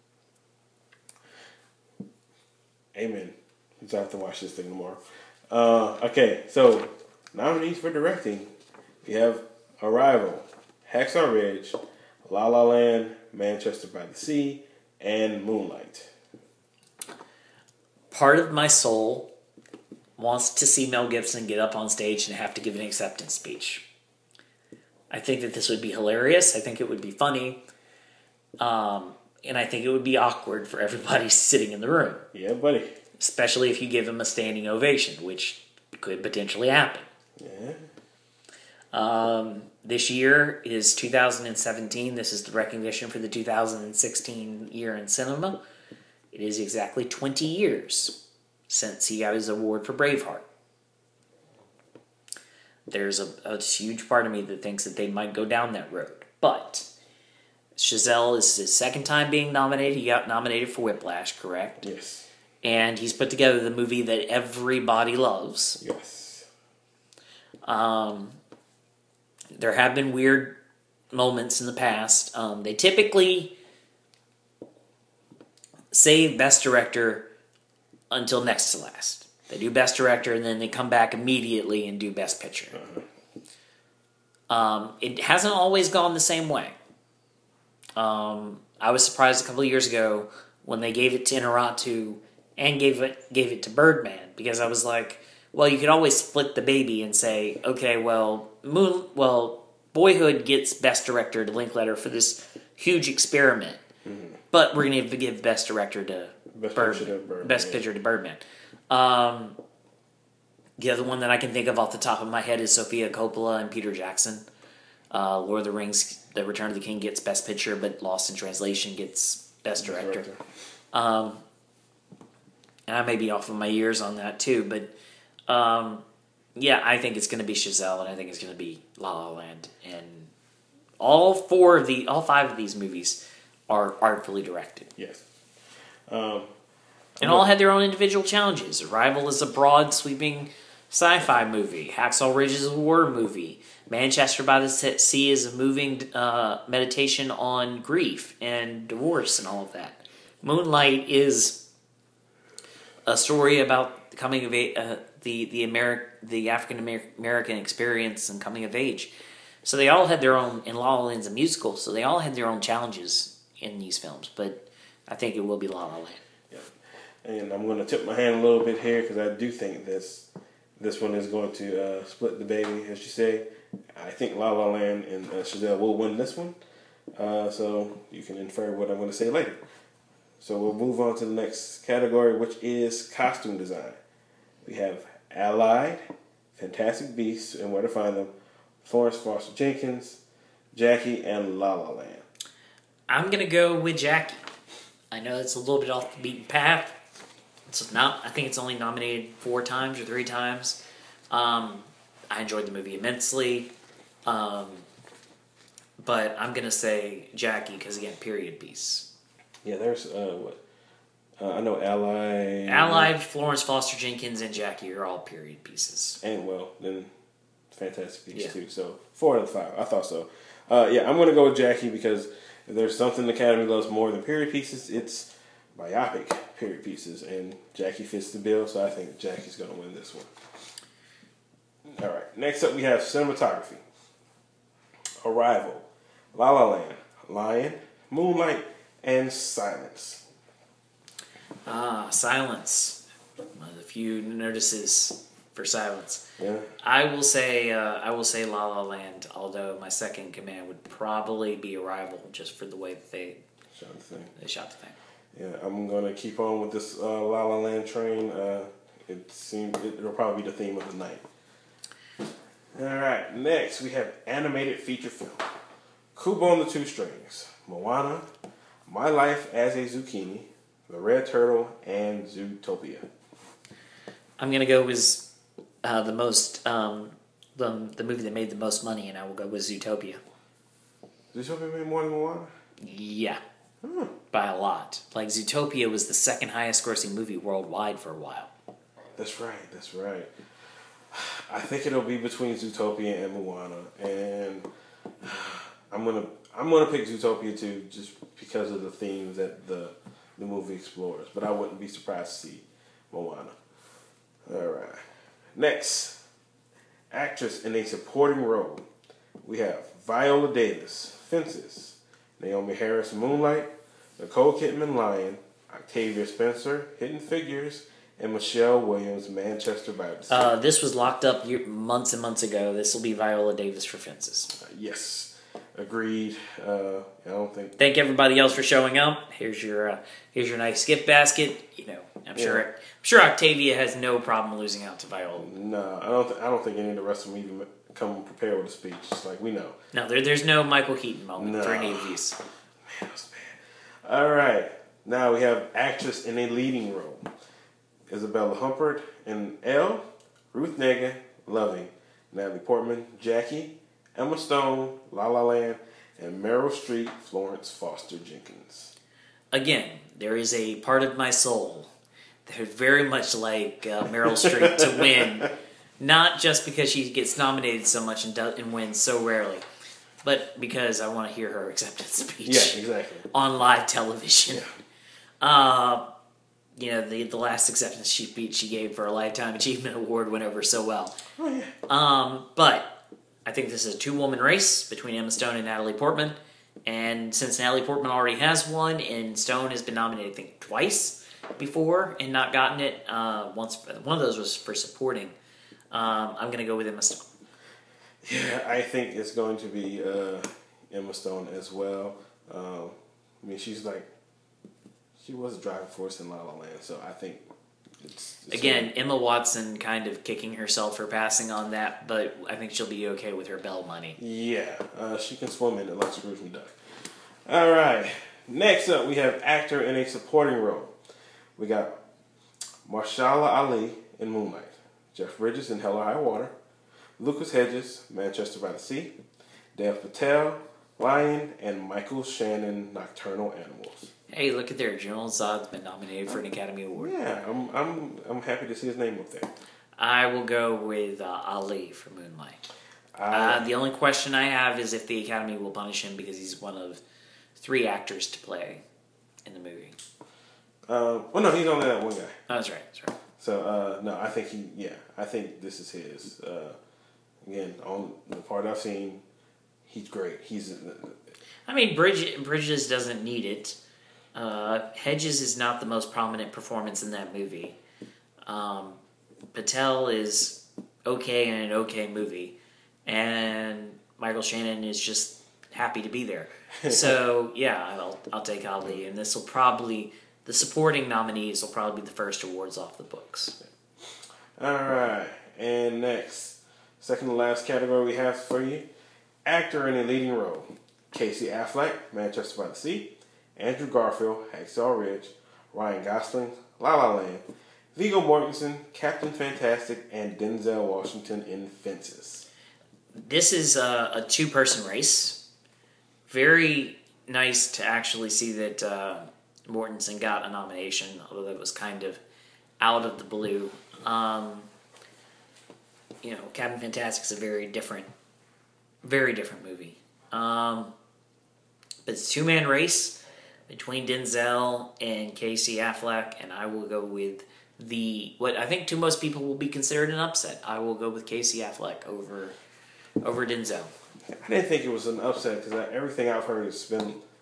Amen. So I have to watch this thing tomorrow. Uh, okay, so nominees for directing. We have Arrival, Hacksaw Ridge, La La Land, Manchester by the Sea, and Moonlight. Part of my soul wants to see Mel Gibson get up on stage and have to give an acceptance speech. I think that this would be hilarious. I think it would be funny. Um, and I think it would be awkward for everybody sitting in the room. Yeah, buddy. Especially if you give him a standing ovation, which could potentially happen. Yeah. Um, this year is two thousand seventeen. This is the recognition for the two thousand sixteen year in cinema. It is exactly twenty years since he got his award for Braveheart. There's a, a huge part of me that thinks that they might go down that road. But Chazelle is his second time being nominated. He got nominated for Whiplash, correct? Yes. And he's put together the movie that everybody loves. Yes. Um, there have been weird moments in the past. Um, they typically save Best Director until next to last. They do Best Director, and then they come back immediately and do Best Picture. Uh-huh. Um, it hasn't always gone the same way. Um, I was surprised a couple of years ago when they gave it to Inarritu and gave it gave it to Birdman, because I was like, well, you could always split the baby and say, okay, well, Moon, well, Boyhood gets Best Director to Linklater for this huge experiment, mm-hmm. but we're going to give Best Director to Best Birdman, Picture to Birdman. Best yeah. Picture to Birdman. Um, the other one that I can think of off the top of my head is Sofia Coppola and Peter Jackson. Uh, Lord of the Rings, The Return of the King gets Best Picture, but Lost in Translation gets Best Director. Director. Um, and I may be off of my years on that too, but um, yeah, I think it's going to be Chazelle, and I think it's going to be La La Land, and all four of the, all five of these movies are artfully directed. Yes. Um, and all had their own individual challenges. Arrival is a broad, sweeping sci-fi movie. Hacksaw Ridge is a horror movie. Manchester by the Sea is a moving uh, meditation on grief and divorce and all of that. Moonlight is a story about coming of age, uh, the the Ameri- the African American experience and coming of age. So they all had their own. And La La Land's a musical, so they all had their own challenges in these films. But I think it will be La La Land. Yeah, and I'm going to tip my hand a little bit here because I do think this this one is going to uh, split the baby, as you say. I think La La Land and uh, Chazelle will win this one. Uh, so you can infer what I'm going to say later. So we'll move on to the next category, which is costume design. We have Allied, Fantastic Beasts, and Where to Find Them, Florence Foster Jenkins, Jackie, and La La Land. I'm going to go with Jackie. I know it's a little bit off the beaten path. It's not. I think it's only nominated four times or three times. Um, I enjoyed the movie immensely. Um, but I'm going to say Jackie because, again, period piece. Yeah, there's, uh, what? Uh, I know Allied. Allied, Florence Foster Jenkins, and Jackie are all period pieces. And, well, then Fantastic Beasts, yeah. too. So, four out of five. I thought so. Uh, yeah, I'm going to go with Jackie because if there's something the Academy loves more than period pieces, it's biopic period pieces. And Jackie fits the bill, so I think Jackie's going to win this one. All right. Next up, we have cinematography. Arrival, La La Land, Lion, Moonlight, and Silence. Ah, Silence. One of the few notices for Silence. Yeah. I will say, uh, I will say La La Land. Although my second command would probably be Arrival, just for the way that they Shot the thing. they shot the thing. Yeah, I'm gonna keep on with this uh, La La Land train. Uh, it seems it, it'll probably be the theme of the night. All right, next we have animated feature film. Kubo and the Two Strings, Moana, My Life as a Zucchini, The Red Turtle, and Zootopia. I'm gonna go with uh, the most um, the the movie that made the most money, and I will go with Zootopia. Zootopia made more than Moana? Yeah, Hmm. by a lot. Like Zootopia was the second highest grossing movie worldwide for a while. That's right, that's right. I think it'll be between Zootopia and Moana, and I'm gonna I'm gonna pick Zootopia too, just because of the themes that the the movie explores. But I wouldn't be surprised to see Moana. All right, next actress in a supporting role, we have Viola Davis, Fences; Naomi Harris, Moonlight; Nicole Kidman, Lion; Octavia Spencer, Hidden Figures; and Michelle Williams, Manchester by the Sea. Uh, this was locked up year, months and months ago. This will be Viola Davis for Fences. Uh, yes, agreed. Uh, I don't think. Thank everybody else for showing up. Here's your uh, here's your nice gift basket. You know, I'm Yeah. sure I'm sure Octavia has no problem losing out to Viola. No, I don't. Th- I don't think any of the rest of them even come prepared with a speech. It's like we know. No, there, there's no Michael Keaton moment No. for any of these. Man, that was bad. All right, now we have actress in a leading role: Isabella Huppert in Elle, Ruth Negga, Loving; Natalie Portman, Jackie; Emma Stone, La La Land; and Meryl Streep, Florence Foster Jenkins. Again, there is a part of my soul that would very much like uh, Meryl Streep to win, not just because she gets nominated so much and, do- and wins so rarely, but because I want to hear her acceptance speech Yeah, exactly. on live television. Yeah. Uh, you know, the the last acceptance speech she gave for a Lifetime Achievement Award went over so well. Oh yeah. Um, but I think this is a two-woman race between Emma Stone and Natalie Portman. And since Natalie Portman already has one, and Stone has been nominated, I think, twice before and not gotten it. Uh, once one of those was for supporting. Um, I'm going to go with Emma Stone. Yeah, I think it's going to be uh, Emma Stone as well. Um, I mean, she's like, she was a driving force in La La Land, so I think it's... it's Again, Emma Watson kind of kicking herself for passing on that, but I think she'll be okay with her Bell money. Yeah, uh, she can swim in it like Scrooge McDuck. All right, next up we have actor in a supporting role. We got Marshala Ali in Moonlight, Jeff Bridges in Hell or High Water, Lucas Hedges, Manchester by the Sea, Dev Patel, Lion, and Michael Shannon, Nocturnal Animals. Hey, look at there. Joel Zod's been nominated for an Academy Award. Yeah, I'm I'm I'm happy to see his name up there. I will go with uh, Ali for Moonlight. Uh, Uh, the only question I have is if the Academy will punish him because he's one of three actors to play in the movie. uh, well, no, he's only that one guy. Oh, that's right. That's right. So uh, no, I think he. Yeah, I think this is his. Uh, again, on the part I've seen, he's great. He's. I mean, Bridges, Bridges doesn't need it. Uh, Hedges is not the most prominent performance in that movie. Um, Patel is okay in an okay movie. And Michael Shannon is just happy to be there. So, yeah, I'll, I'll take Ali. And this will probably, the supporting nominees will probably be the first awards off the books. All right, and next, second to last category we have for you, actor in a leading role: Casey Affleck, Manchester by the Sea; Andrew Garfield, Hacksaw Ridge; Ryan Gosling, La La Land; Viggo Mortensen, Captain Fantastic; and Denzel Washington in Fences. This is a, a two-person race. Very nice to actually see that uh, Mortensen got a nomination, although that was kind of out of the blue. Um, you know, Captain Fantastic is a very different, very different movie. Um, but it's a two-man race between Denzel and Casey Affleck, and I will go with the what I think to most people will be considered an upset. I will go with Casey Affleck over over Denzel. I didn't think it was an upset because everything I've heard has been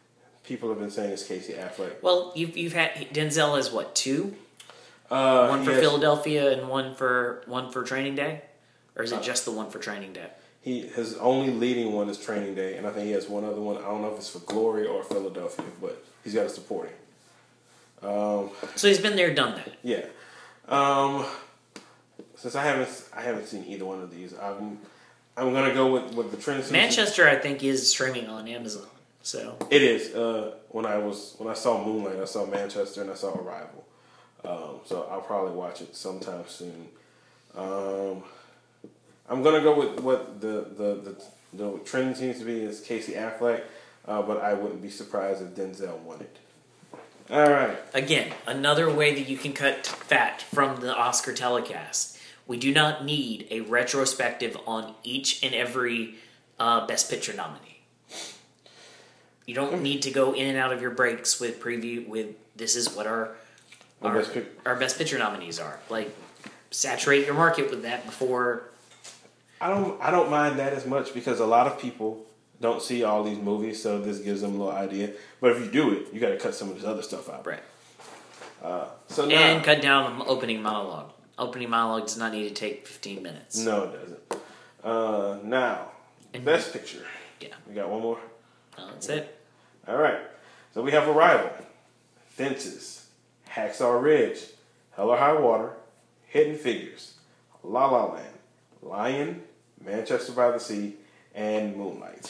people have been saying it's Casey Affleck. Well, you've you've had Denzel has what two? Uh, one for has, Philadelphia and one for one for Training Day, or is it uh, just the one for Training Day? He his only leading one is Training Day, and I think he has one other one. I don't know if it's for Glory or Philadelphia, but he's got a supporting. Um, so he's been there, done that. Yeah. Um, since I haven't I haven't seen either one of these, I'm I'm gonna go with, with the trend. Manchester, I think, is streaming on Amazon. So it is. Uh, when I was when I saw Moonlight, I saw Manchester and I saw Arrival. Um, so I'll probably watch it sometime soon. Um, I'm gonna go with what the the, the, the trend seems to be is Casey Affleck, uh, but I wouldn't be surprised if Denzel won it. All right. Again, another way that you can cut fat from the Oscar telecast. We do not need a retrospective on each and every uh, Best Picture nominee. You don't need to go in and out of your breaks with preview with this is what our our best, pic- our best picture nominees are. Like, saturate your market with that before. I don't I don't mind that as much because a lot of people don't see all these movies, so this gives them a little idea. But if you do it, you got to cut some of this other stuff out. Right. Uh, so now, and cut down on opening monologue. Opening monologue does not need to take fifteen minutes. No, it doesn't. Uh, now, and Best Picture. Yeah. We got one more? No, that's it. All right. So we have Arrival, Fences, Hacksaw Ridge, Hell or High Water, Hidden Figures, La La Land, Lion, Manchester by the Sea, and Moonlight.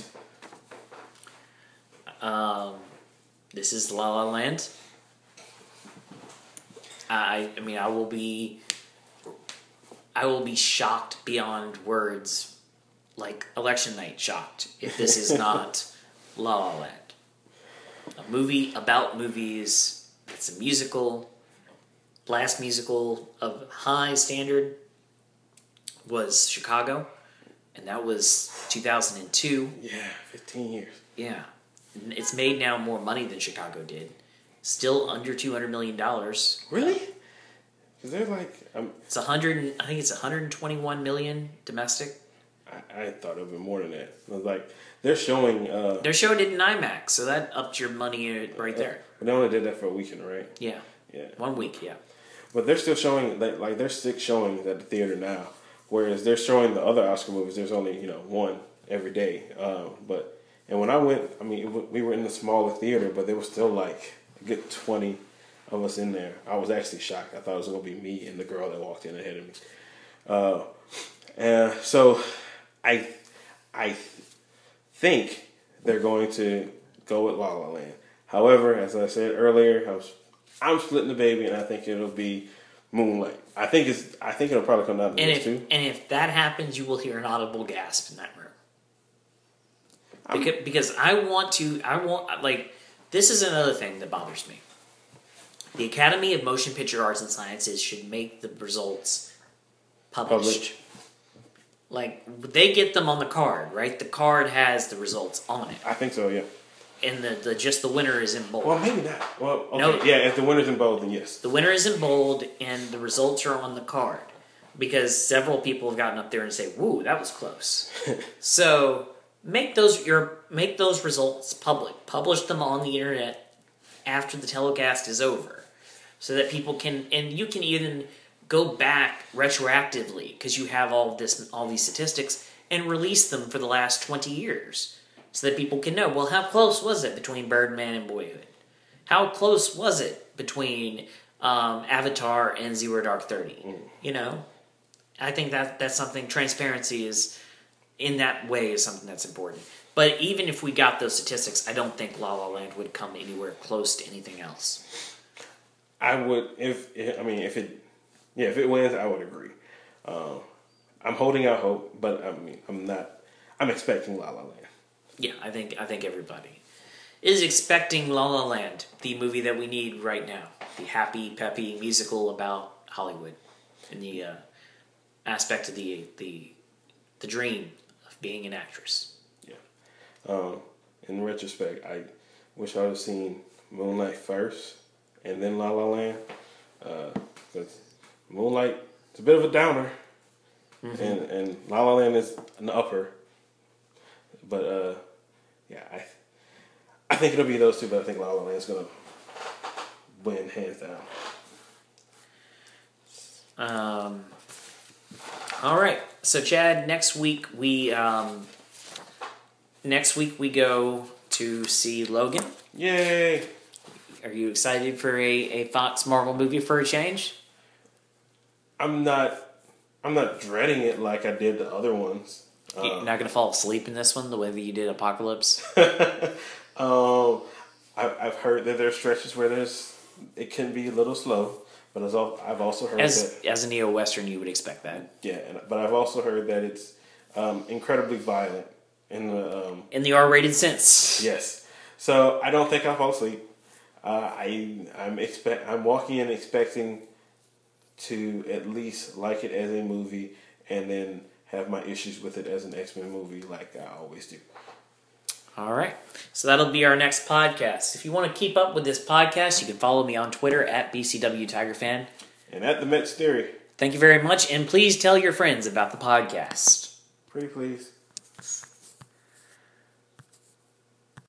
Um, this is La La Land. I, I mean, I will be, I will be shocked beyond words, like election night shocked, if this is not La La Land. A movie about movies. It's a musical. Last musical of high standard was Chicago, and that was two thousand two. Yeah, fifteen years. Yeah. It's made now more money than Chicago did. Still under two hundred million dollars. Really? Because they're like... Um, it's one hundred, I think it's one hundred twenty-one million domestic. I, I thought it would be more than that. I was like, they're showing... Uh, Their show did in IMAX, so that upped your money right there. But they only did that for a weekend, right? Yeah. Yeah. One week, yeah. But they're still showing... Like, like there's six showings at the theater now. Whereas they're showing the other Oscar movies, there's only, you know, one every day. Um, but... And when I went, I mean, we were in the smaller theater, but there was still like a good twenty of us in there. I was actually shocked. I thought it was going to be me and the girl that walked in ahead of me. Uh, and so I, I think they're going to go with La La Land. However, as I said earlier, I was, I'm splitting the baby, and I think it'll be Moonlight. I think it's. I think it'll probably come down to and those if, two. And if that happens, you will hear an audible gasp in that room. Because, because I want to, I want, like, this is another thing that bothers me. The Academy of Motion Picture Arts and Sciences should make the results published. Public. Like, they get them on the card, right? The card has the results on it. I think so, yeah. And the, the just the winner is in bold. Well, maybe not. Well, okay. No, yeah, if the winner's in bold, then yes. The winner is in bold, and the results are on the card. Because several people have gotten up there and say, woo, that was close. So... Make those your make those results public. Publish them on the internet after the telecast is over, so that people can and you can even go back retroactively because you have all this all these statistics and release them for the last twenty years, so that people can know. Well, how close was it between Birdman and Boyhood? How close was it between um, Avatar and Zero Dark Thirty? Mm. You know, I think that that's something. Transparency is. In that way is something that's important. But even if we got those statistics, I don't think La La Land would come anywhere close to anything else. I would, if, I mean, if it, yeah, if it wins, I would agree. Um, I'm holding out hope, but I mean, I'm not, I'm expecting La La Land. Yeah, I think, I think everybody is expecting La La Land, the movie that we need right now. The happy, peppy musical about Hollywood. And the uh, aspect of the, the, the dream being an actress. Yeah. Um, in retrospect, I wish I would have seen Moonlight first and then La La Land. Because uh, Moonlight is a bit of a downer. Mm-hmm. And, and La La Land is an upper. But, uh, yeah, I I think it'll be those two, but I think La La Land's gonna win hands down. Um. All right. So, Chad, next week we um. Next week we go to see Logan. Yay! Are you excited for a, a Fox Marvel movie for a change? I'm not. I'm not dreading it like I did the other ones. You're not going to fall asleep in this one the way that you did Apocalypse? um, I, I've heard that there are stretches where there's it can be a little slow, but as al- I've also heard As that as a neo western, you would expect that. yeah, and, but I've also heard that it's um, incredibly violent in the um, In the R rated sense. yes. So I don't think I'll fall asleep. Uh, I I'm expect I'm walking in expecting to at least like it as a movie, and then have my issues with it as an X-Men movie, like I always do. All right. So that'll be our next podcast. If you want to keep up with this podcast, you can follow me on Twitter at B C W Tiger Fan. And at the Mets Theory. Thank you very much, and please tell your friends about the podcast. Pretty please.